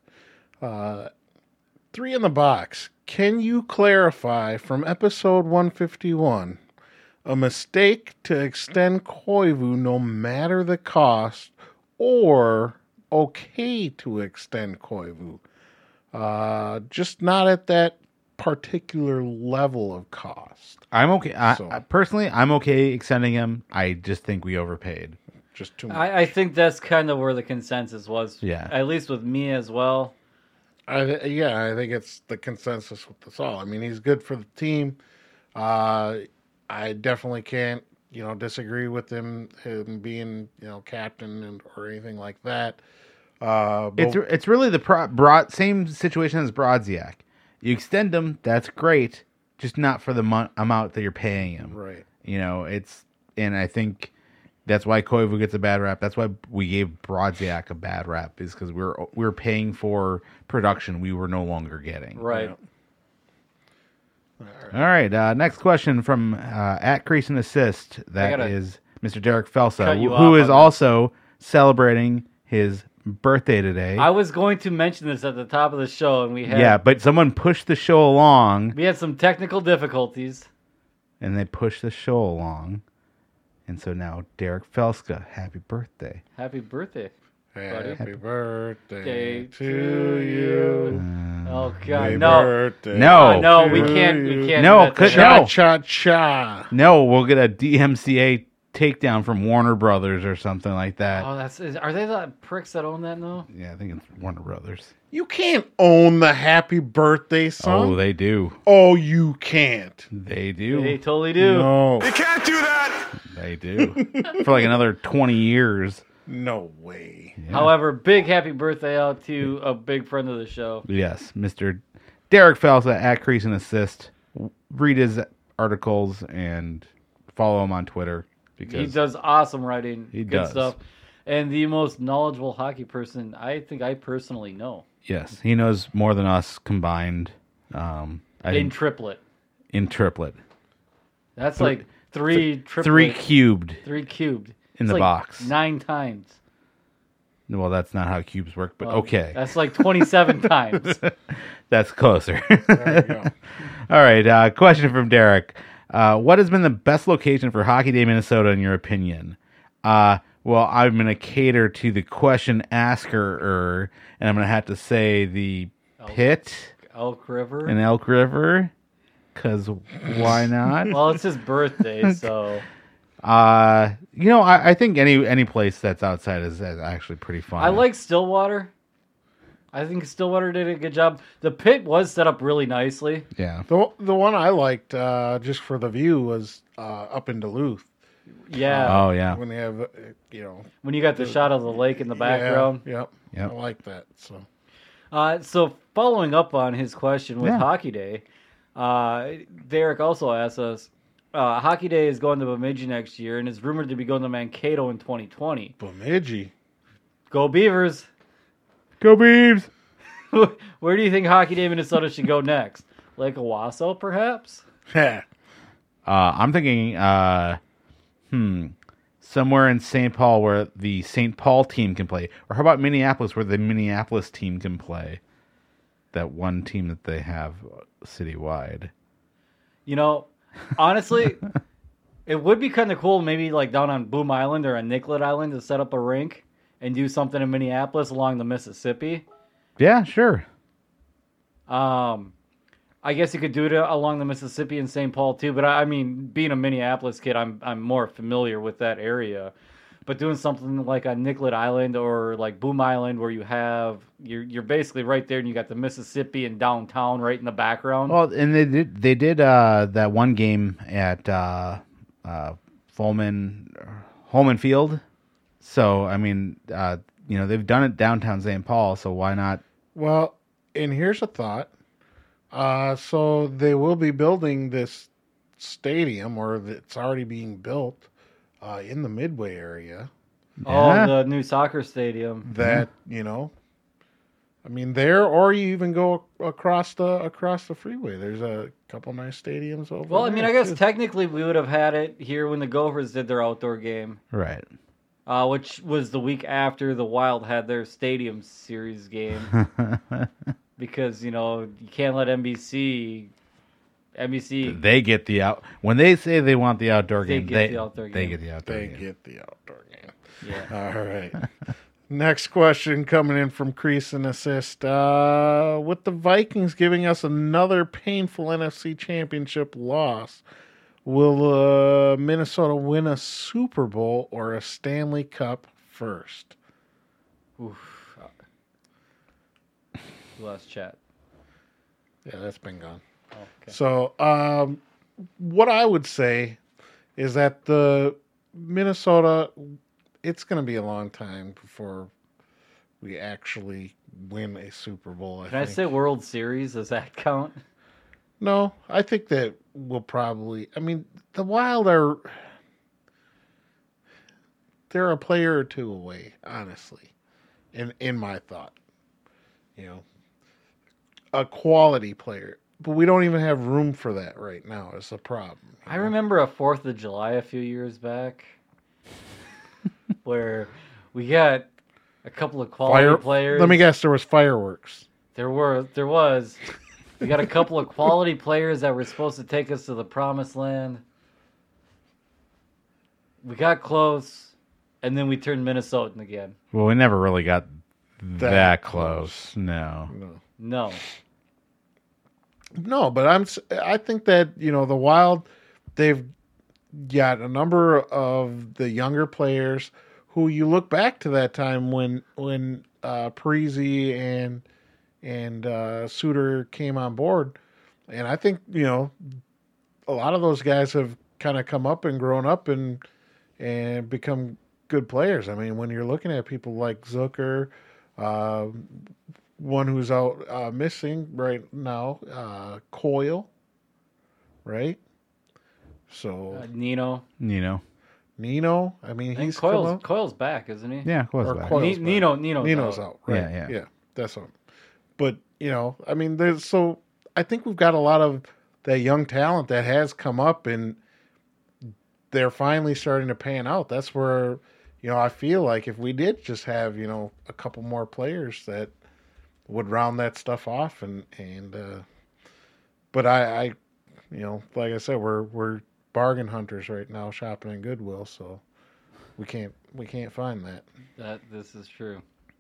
3 in the box. Can you clarify from episode 151 a mistake to extend Koivu no matter the cost, or okay to extend Koivu? Just not at that particular level of cost. I'm okay. Personally, I'm okay extending him. I just think we overpaid. Just too much. I think that's kind of where the consensus was. Yeah. At least with me as well. I think it's the consensus with us all. He's good for the team. I definitely can't, disagree with him being, captain or anything like that. It's really the same situation as Brodziak. You extend him, that's great, just not for the amount that you're paying him. Right. And I think that's why Koivu gets a bad rap. That's why we gave Brodziak a bad rap, is because we were paying for production we were no longer getting. Right. All right. Next question from at Crease and Assist. That is Mr. Derek Felsa, who is also celebrating his birthday today. I was going to mention this at the top of the show, and we had... Yeah, but someone pushed the show along. We had some technical difficulties. And they pushed the show along. And so now, Derek Felska, happy birthday. Happy birthday, buddy. Happy birthday to you. Oh, God, Happy no. birthday No, we can't. No, do that. Cha-cha-cha. No, we'll get a DMCA takedown from Warner Brothers or something like that. Oh, are they the pricks that own that now? Yeah, I think it's Warner Brothers. You can't own the happy birthday song. Oh, they do. Oh, you can't. They do. They totally do. No. You can't do that! They do. For like another 20 years. No way. Yeah. However, big happy birthday out to a big friend of the show. Yes, Mr. Derek Felsa at Crease and Assist. Read his articles and follow him on Twitter. Because He does awesome writing. He Good does. stuff. And the most knowledgeable hockey person I think I personally know. Yes, he knows more than us combined. In triplet. In triplet. That's like three triplets. 3 cubed. 3 cubed. In It's the like box. 9 times. Well, that's not how cubes work, but okay. That's like 27 times. That's closer. There you go. All right, question from Derek. What has been the best location for Hockey Day Minnesota in your opinion? Well, I'm going to cater to the question asker, and I'm going to have to say the Pit Elk River. and Elk River, because why not? Well, it's his birthday, so... I think any place that's outside is actually pretty fun. I like Stillwater. I think Stillwater did a good job. The Pit was set up really nicely. Yeah. The one I liked, just for the view, was up in Duluth. Yeah. Oh, yeah. When they have, When you got the shot of the lake in the background. Yep. Yep. I like that. So. So following up on his question with Yeah. Hockey Day, Derek also asked us, Hockey Day is going to Bemidji next year and is rumored to be going to Mankato in 2020. Bemidji. Go Beavers! Go Beavs! Where do you think Hockey Day Minnesota should go next? Lake Owasso, perhaps? I'm thinking, somewhere in St. Paul where the St. Paul team can play. Or how about Minneapolis where the Minneapolis team can play? That one team that they have citywide. Honestly, it would be kind of cool maybe like down on Boom Island or on Nicollet Island to set up a rink and do something in Minneapolis along the Mississippi. Yeah, sure. I guess you could do it along the Mississippi and St. Paul too, but I mean, being a Minneapolis kid, I'm more familiar with that area. But doing something like on Nicollet Island or like Boom Island, where you have you're basically right there, and you got the Mississippi and downtown right in the background. Well, and they did that one game at Holman Field. So I mean, they've done it downtown St. Paul. So why not? Well, and here's a thought. So they will be building this stadium, or it's already being built in the Midway area. Yeah. Oh, the new soccer stadium. That I mean, there, or you even go across the freeway. There's a couple nice stadiums over. Well, I mean, there, I guess too. technically we would have had it here when the Gophers did their outdoor game, Right. which was the week after the Wild had their Stadium Series game. Because, you can't let NBC... They get the out when they say they want the outdoor game. They get the outdoor game. They get the outdoor They game. get the outdoor game. Yeah. All right. Next question coming in from Crease and Assist. With the Vikings giving us another painful NFC Championship loss, will Minnesota win a Super Bowl or a Stanley Cup first? Oof. We lost chat. Yeah, that's been gone. Okay. So, what I would say is that the Minnesota, it's going to be a long time before we actually win a Super Bowl. Can I say World Series? Does that count? No, I think that we'll probably. I mean, the Wild they're a player or two away, honestly. In my thought, a quality player, but we don't even have room for that right now. Is the problem. I remember a 4th of July a few years back, where we got a couple of quality players. Let me guess, there was fireworks. There was. We got a couple of quality players that were supposed to take us to the promised land. We got close, and then we turned Minnesotan again. Well, we never really got that close. No. No. No, but I think that, the Wild, they've got a number of the younger players who you look back to that time when Parise and Suter came on board. And I think, a lot of those guys have kind of come up and grown up and become good players. I mean, when you're looking at people like Zucker, one who's out missing right now, Coyle, right? So Nino. I mean, he's Coyle's back, isn't he? Yeah, Coyle's back. Nino's out. Right? Yeah, that's what. But I mean, I think we've got a lot of that young talent that has come up, and they're finally starting to pan out. That's where I feel like if we did just have a couple more players that would round that stuff off, but I like I said, we're bargain hunters right now, shopping in Goodwill, so we can't find that. This is true.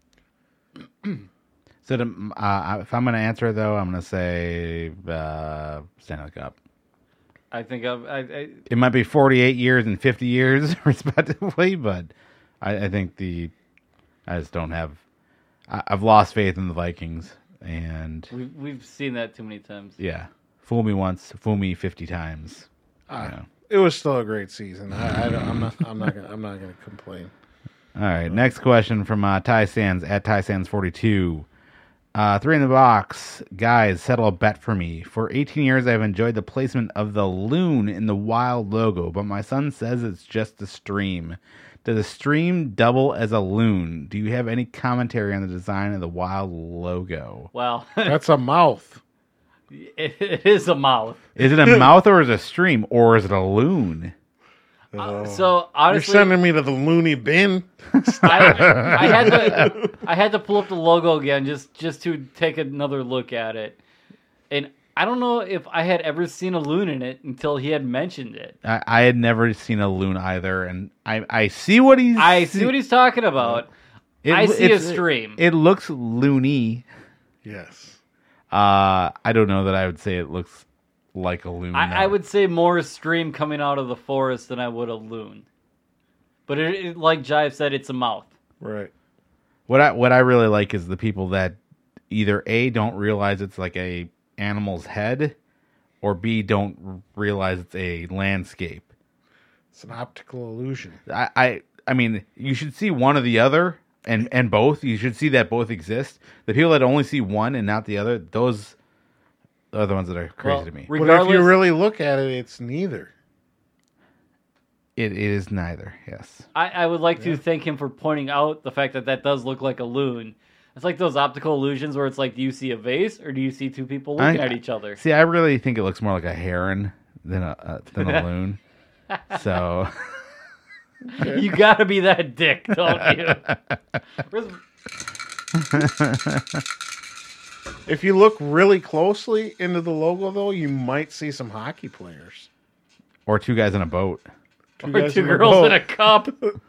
So if I'm going to answer, though, I'm going to say Stanley Cup. I think it might be 48 years and 50 years, respectively, but I think I just don't have. I've lost faith in the Vikings, and we've seen that too many times. Yeah, fool me once, fool me 50 times. It was still a great season. I'm not gonna complain. All right, next question from Ty Sands at Ty Sands 42. 3 in the box. Guys, settle a bet for me. For 18 years, I've enjoyed the placement of the loon in the Wild logo, but my son says it's just the stream. Does the stream double as a loon? Do you have any commentary on the design of the Wild logo? Well, that's a mouth. It is a mouth. Is it a mouth or is it a stream or is it a loon? So honestly, you're sending me to the loony bin. I had to pull up the logo again just to take another look at it, and I don't know if I had ever seen a loon in it until he had mentioned it. I had never seen a loon either, and I see what he's talking about. I see a stream. It looks loony. Yes. I don't know that I would say it looks like a loon. I would say more a stream coming out of the forest than I would a loon. But it, like Jive said, it's a mouth. Right. What I really like is the people that either A, don't realize it's like a animal's head, or B, don't realize it's a landscape. It's an optical illusion. I mean, you should see one or the other, and both. You should see that both exist. The people that only see one and not the other, those are the ones that are crazy to me. But if you really look at it, it's neither. It is neither, yes. I would like to thank him for pointing out the fact that does look like a loon. It's like those optical illusions where it's like, do you see a vase or do you see two people looking at each other? See, I really think it looks more like a heron than a loon. So you gotta be that dick, don't you? If you look really closely into the logo, though, you might see some hockey players. Or two guys in a boat. Or two girls in a cup.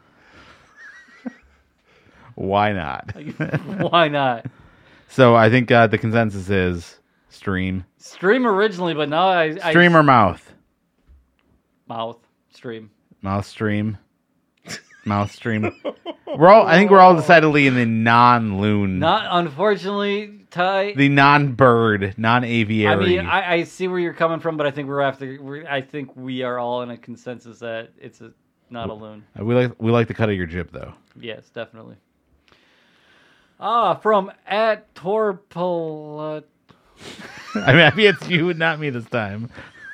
Why not? Why not? So I think the consensus is stream. Stream originally, but now stream or mouth? Mouth. Stream. Mouth stream. Mouth stream. I think we're all decidedly in the non-loon. Not, unfortunately, Ty. The non-bird, non-aviary. I mean, I see where you're coming from, but I think I think we are all in a consensus that it's not a loon. We like the cut of your jib, though. Yes, definitely. From at Torpol. I mean, maybe it's you and not me this time.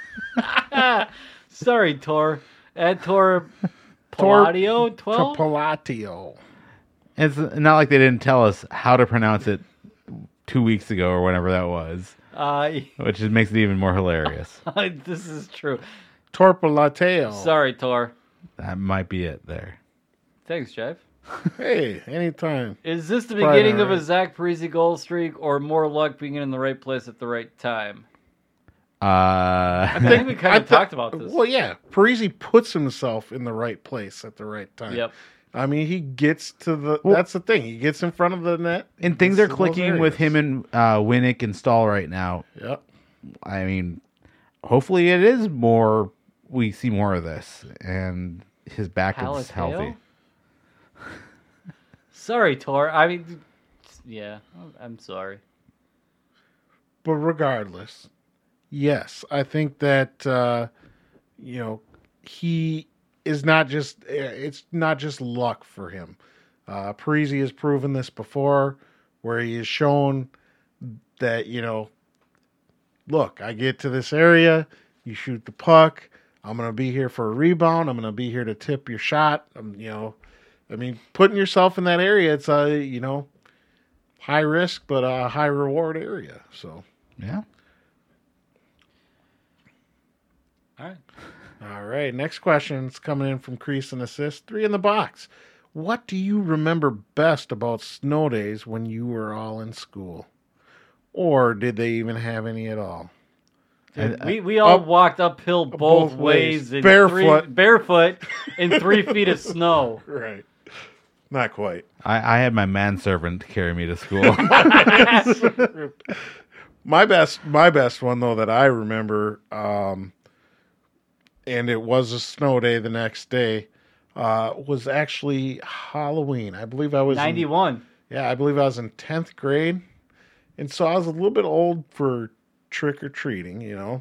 Sorry, Tor. At Tor Palladio 12? Palatio. It's not like they didn't tell us how to pronounce it 2 weeks ago or whenever that was, which just makes it even more hilarious. This is true. Torpalateo. Sorry, Tor. That might be it there. Thanks, Jeff. Hey, anytime. Is this the Probably beginning not of a right. Zach Parise goal streak or more luck being in the right place at the right time? I I think we kind of talked about this. Well, yeah. Parisi puts himself in the right place at the right time. Yep. I mean, he gets to the... Well- that's the thing. He gets in front of the net. and things gets are to those clicking with him areas. and Winnick and Stahl right now. Yep. I mean, hopefully it is more. We see more of this, and his back is Palateo? healthy. Sorry, Tor. I mean, yeah, I'm sorry. But regardless, yes, I think that, he is not just... It's not just luck for him. Parisi has proven this before, where he has shown that, look, I get to this area, you shoot the puck, I'm going to be here for a rebound, I'm going to be here to tip your shot. Putting yourself in that area, it's a, high risk, but a high reward area. So, Yeah. all right. Next question is coming in from Crease and Assist. 3 in the box. What do you remember best about snow days when you were all in school? Or did they even have any at all? Dude, we all walked uphill both ways in barefoot in 3 feet of snow. Right. Not quite. I had my manservant carry me to school. My best one though that I remember, and it was a snow day the next day, was actually Halloween. I believe I was 91. I believe I was in 10th grade, and so I was a little bit old for trick or treating,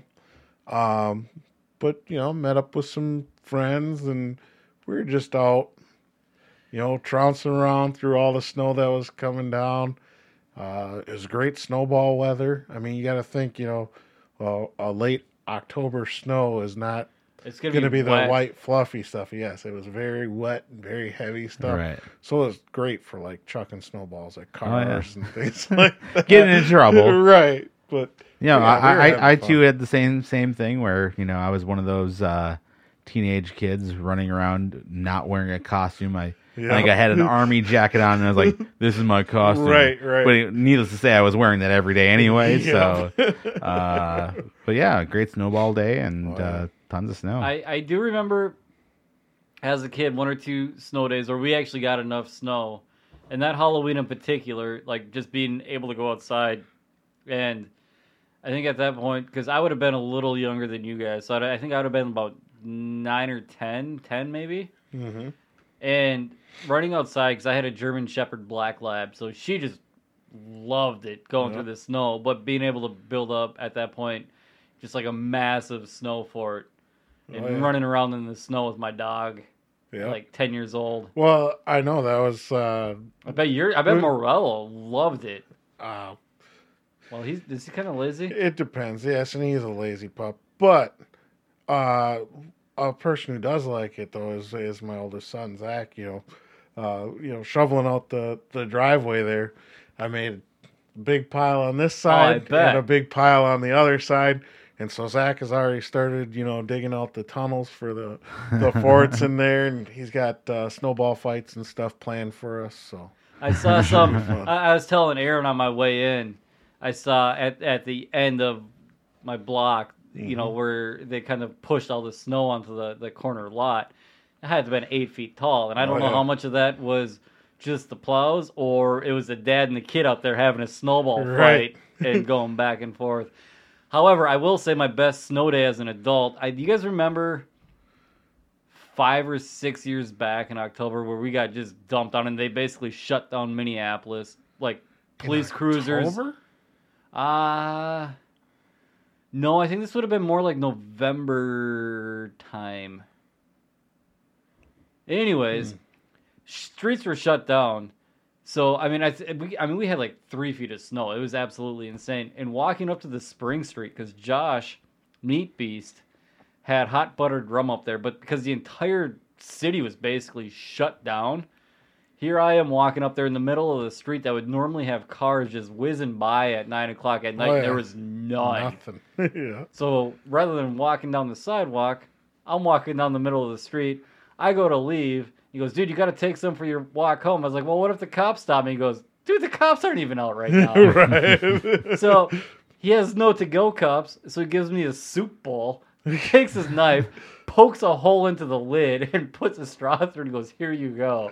but met up with some friends and we were just out, trouncing around through all the snow that was coming down. It was great snowball weather. I mean, you got to think, a late October snow is not It's going going to be the wet. white fluffy stuff. Yes, it was very wet and very heavy stuff. Right. So it was great for like chucking snowballs at yeah. cars and things like that. Getting in trouble. Right. But Yeah, we were having I fun. too had the same thing where I was one of those teenage kids running around not wearing a costume. I think I had an army jacket on and I was like, "This is my costume." Right. But needless to say, I was wearing that every day anyway. Yeah. So, but yeah, great snowball day and tons of snow. I do remember as a kid 1 or 2 snow days where we actually got enough snow, and that Halloween in particular, like just being able to go outside. And I think at that point, because I would have been a little younger than you guys, so I think I would have been about 9 or 10 maybe. Mm-hmm. And running outside, because I had a German Shepherd Black Lab, so she just loved it going through the snow. But being able to build up at that point, just like a massive snow fort, and running around in the snow with my dog, like 10 years old. Well, I know that was. I bet Morello loved it. Well, is he kind of lazy? It depends. Yes, and he's a lazy pup. But a person who does like it though is my oldest son Zach. Shoveling out the driveway there. I made a big pile on this side and a big pile on the other side. And so Zach has already started, digging out the tunnels for the forts in there, and he's got snowball fights and stuff planned for us. So I saw some. I was telling Aaron on my way in. I saw at the end of my block, where they kind of pushed all the snow onto the corner lot. It had to have been 8 feet tall, and I don't know how much of that was just the plows or it was the dad and the kid out there having a snowball fight and going back and forth. However, I will say my best snow day as an adult. You guys remember 5 or 6 years back in October where we got just dumped on and they basically shut down Minneapolis, like police cruisers. October? No, I think this would have been more like November time. Anyways, streets were shut down, So I mean, we had like 3 feet of snow. It was absolutely insane. And walking up to the Spring Street, because Josh, Meat Beast, had hot buttered rum up there, but because the entire city was basically shut down, here I am walking up there in the middle of the street that would normally have cars just whizzing by at 9 o'clock at night. Oh, yeah. There was none. Nothing. Yeah. So rather than walking down the sidewalk, I'm walking down the middle of the street. I go to leave. He goes, dude, you got to take some for your walk home. I was like, well, what if the cops stop me? He goes, dude, the cops aren't even out right now. Right. So he has no to-go cups, so he gives me a soup bowl. He takes his knife, pokes a hole into the lid, and puts a straw through it and goes, here you go.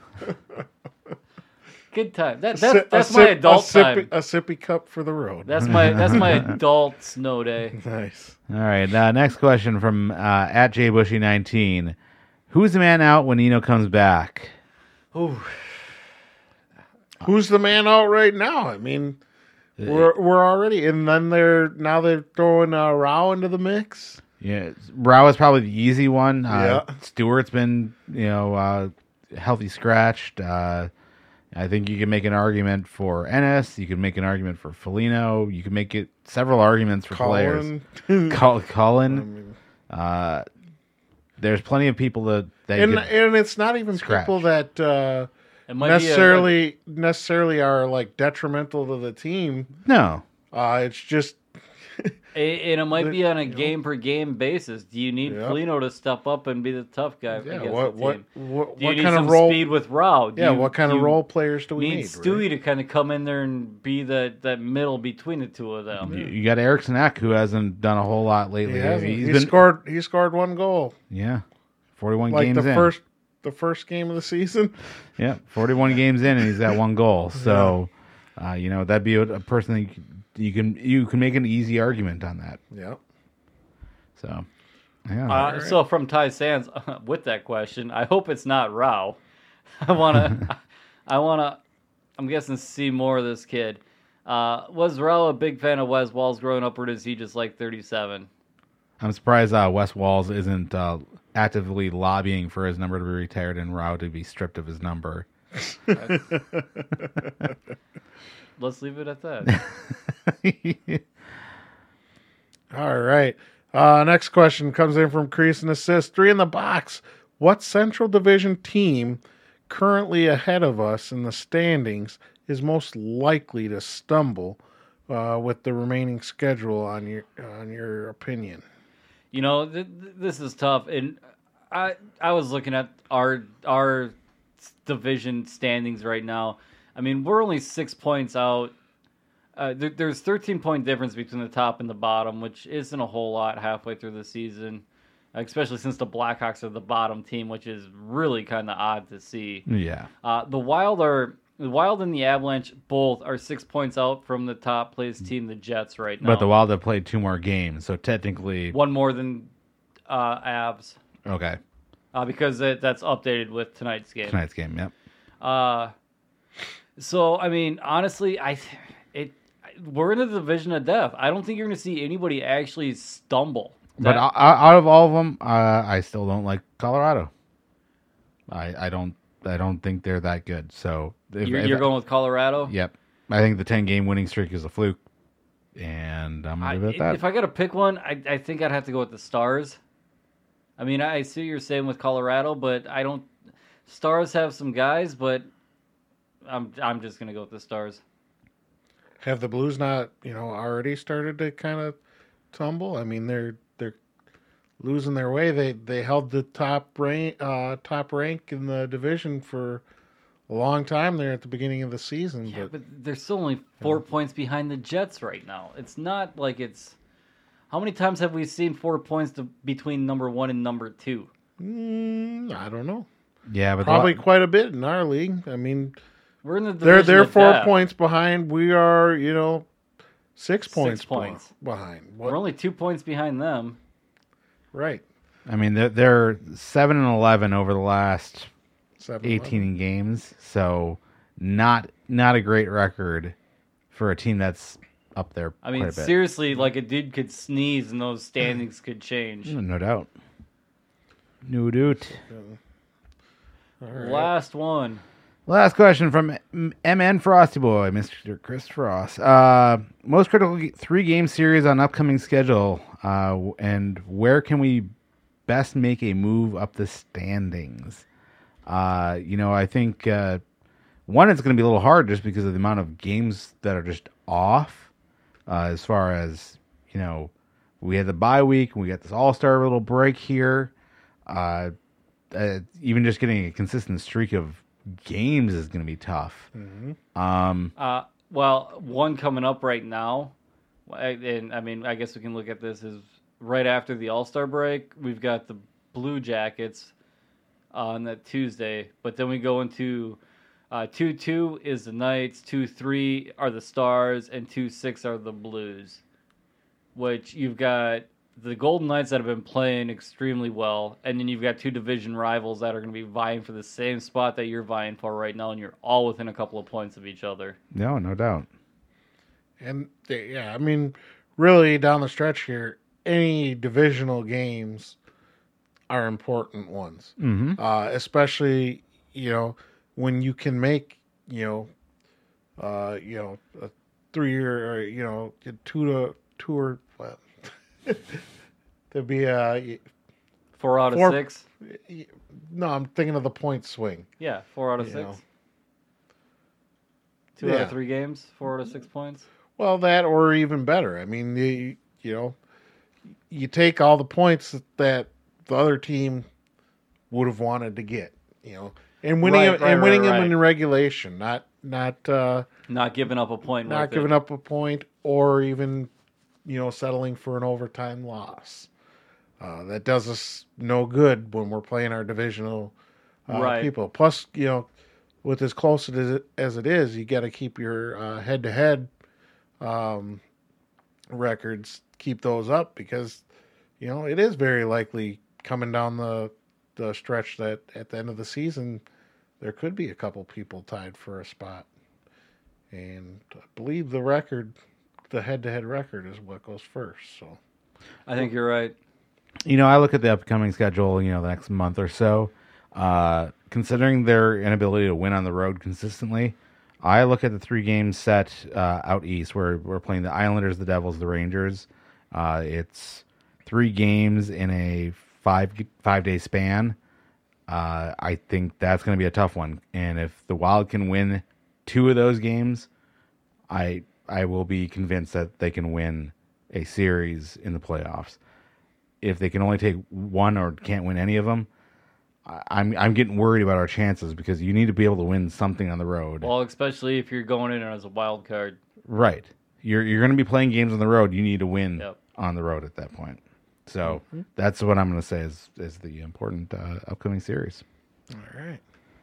Good time. That's my adult time. A sippy cup for the road. That's my adult snow day. Nice. All right. Next question from at JBushy19. Who's the man out when Eno comes back? Ooh. Who's the man out right now? I mean, we're already, and then they're throwing Rao into the mix. Yeah, Rao is probably the easy one. Yeah. Stewart's been healthy scratched. I think you can make an argument for Ennis. You can make an argument for Foligno. You can make it several arguments for Cullen. players. Cullen. There's plenty of people that and it's not even scratch. people that It might necessarily are like detrimental to the team. No. It's just And it might be on a game per game basis. Do you need Foligno to step up and be the tough guy against the team? What Do you need kind some of role? speed with Rao? What kind of role players do we need need? Stewie right? to kind of come in there and be that middle between the two of them. You got Erickson Eck, who hasn't done a whole lot lately. He scored one goal. Yeah, 41 Like games in. the first game of the season. Yeah, 41 games in, and he's got 1 goal. So, that'd be a person that you can make an easy argument on that. Yeah. So, yeah. So from Ty Sands, with that question, I hope it's not Rao. I'm guessing see more of this kid. Was Rao a big fan of Wes Walls growing up, or does he just like 37? I'm surprised Wes Walls isn't actively lobbying for his number to be retired and Rao to be stripped of his number. Let's leave it at that. All right. Next question comes in from Crease and Assist. 3 in the box. What Central Division team currently ahead of us in the standings is most likely to stumble with the remaining schedule on your opinion? This is tough, and I was looking at our division standings right now. I mean, we're only 6 points out. There's 13-point difference between the top and the bottom, which isn't a whole lot halfway through the season, especially since the Blackhawks are the bottom team, which is really kind of odd to see. Yeah. The Wild and the Avalanche both are 6 points out from the top placed team, the Jets, right now. But the Wild have played 2 more games, so technically... One more than Avs. Okay. Because that's updated with tonight's game. Yep. So, I mean, honestly, we're in a division of death. I don't think you're going to see anybody actually stumble. But out of all of them, I still don't like Colorado. I don't think they're that good. So you're going with Colorado? Yep. I think the 10-game winning streak is a fluke, and I'm going to leave it at that. If I got to pick one, I think I'd have to go with the Stars. I mean, I see what you're saying with Colorado, but I don't. Stars have some guys, but I'm just going to go with the Stars. Have the Blues not, already started to kind of tumble? I mean, they're losing their way. They held the top rank in the division for a long time there at the beginning of the season. Yeah, but they're still only 4 points behind the Jets right now. It's not like it's. How many times have we seen 4 points between number 1 and number 2? I don't know. Yeah, but probably quite a bit in our league. I mean, we're in the division they're of 4 death. points behind. We are, 6 points. 6 points behind. We're only 2 points behind them. Right. I mean, they're 7-11 over the last 7-11. 18 games, so not a great record for a team that's up there. I mean, quite a bit. seriously, like a dude could sneeze and those standings could change. No doubt. No doubt. All right. Last one. Last question from MN Frosty Boy, Mr. Chris Frost. Most critical 3-game series on upcoming schedule, and where can we best make a move up the standings? I think one, it's going to be a little hard just because of the amount of games that are just off. As far as, we had the bye week, and we got this All-Star little break here. Even just getting a consistent streak of games is going to be tough. Well, one coming up right now, and I guess we can look at this as right after the All-Star break. We've got the Blue Jackets on that Tuesday, but then we go into 2-2 is the Knights, 2-3 are the Stars, and 2-6 are the Blues. Which you've got the Golden Knights that have been playing extremely well, and then you've got two division rivals that are going to be vying for the same spot that you're vying for right now, and you're all within a couple of points of each other. No doubt. And really down the stretch here, any divisional games are important ones. Especially, when you can make, a 3 or, 2 or what? There'd be 4 out of 6. No, I'm thinking of the point swing. Yeah, 4 out of 6. 2 out of 3 games, 4 out of 6 points. Well, that or even better. You take all the points that the other team would have wanted to get, and winning them in regulation, not giving up a point, giving up a point, or even settling for an overtime loss. That does us no good when we're playing our divisional people. Plus, with as close as it is, you got to keep your head-to-head records, keep those up, because it is very likely coming down the stretch that at the end of the season there could be a couple people tied for a spot. And I believe the head-to-head record is what goes first. So I think you're right. I look at the upcoming schedule, the next month or so. Considering their inability to win on the road consistently, I look at the 3 games set out east, where we're playing the Islanders, the Devils, the Rangers. It's 3 games in a 5-day span. I think that's going to be a tough one. And if the Wild can win 2 of those games, I will be convinced that they can win a series in the playoffs. If they can only take 1 or can't win any of them, I'm getting worried about our chances, because you need to be able to win something on the road. Well, especially if you're going in as a wild card. Right. You're going to be playing games on the road. You need to win on the road at that point. So that's what I'm going to say is the important upcoming series. All right.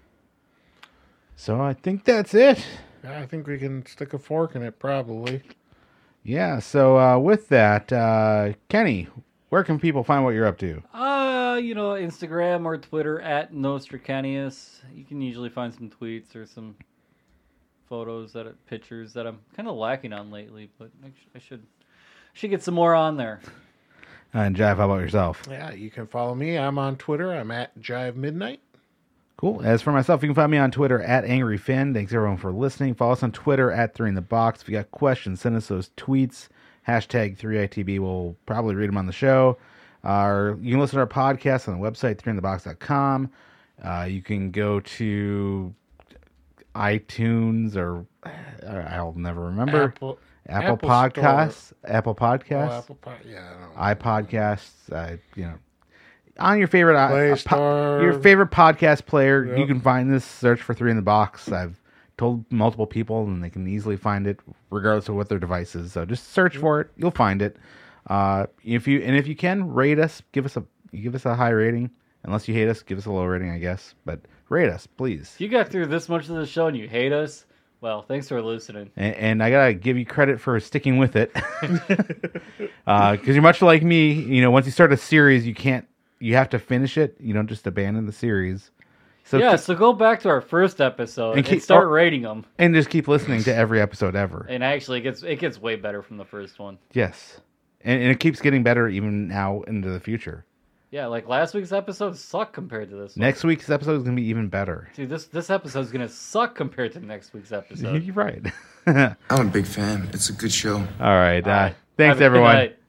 So I think that's it. I think we can stick a fork in it, probably. Yeah. So with that, Kenny, where can people find what you're up to? Instagram or Twitter at Nostracanius. You can usually find some tweets or some photos, pictures that I'm kind of lacking on lately, but I should get some more on there. And Jive, how about yourself? Yeah, you can follow me. I'm on Twitter. I'm at Jive Midnight. Cool. As for myself, you can find me on Twitter at Angry Finn. Thanks everyone for listening. Follow us on Twitter at 3inthebox. If you got questions, send us those tweets. Hashtag 3ITB. We'll probably read them on the show. You can listen to our podcast on the website, 3inthebox.com. You can go to iTunes or I'll never remember. Apple Podcasts. Apple Podcasts. iPodcasts. On your favorite your favorite podcast player, you can find this. Search for 3 in the Box. I've told multiple people, and they can easily find it regardless of what their device is. So just search for it; you'll find it. If you can rate us, give us a high rating. Unless you hate us, give us a low rating, I guess. But rate us, please. If you got through this much of the show and you hate us, well, thanks for listening. And I gotta give you credit for sticking with it, because you're much like me. Once you start a series, you have to finish it. You don't just abandon the series. So so go back to our first episode and start rating them, and just keep listening to every episode ever. And actually, it gets way better from the first one. Yes, and it keeps getting better even now into the future. Yeah, like last week's episode sucked compared to this one. Next week's episode is going to be even better. Dude, this episode's going to suck compared to next week's episode. You're right. I'm a big fan. It's a good show. All right. All right. Thanks, Have a good everyone. night.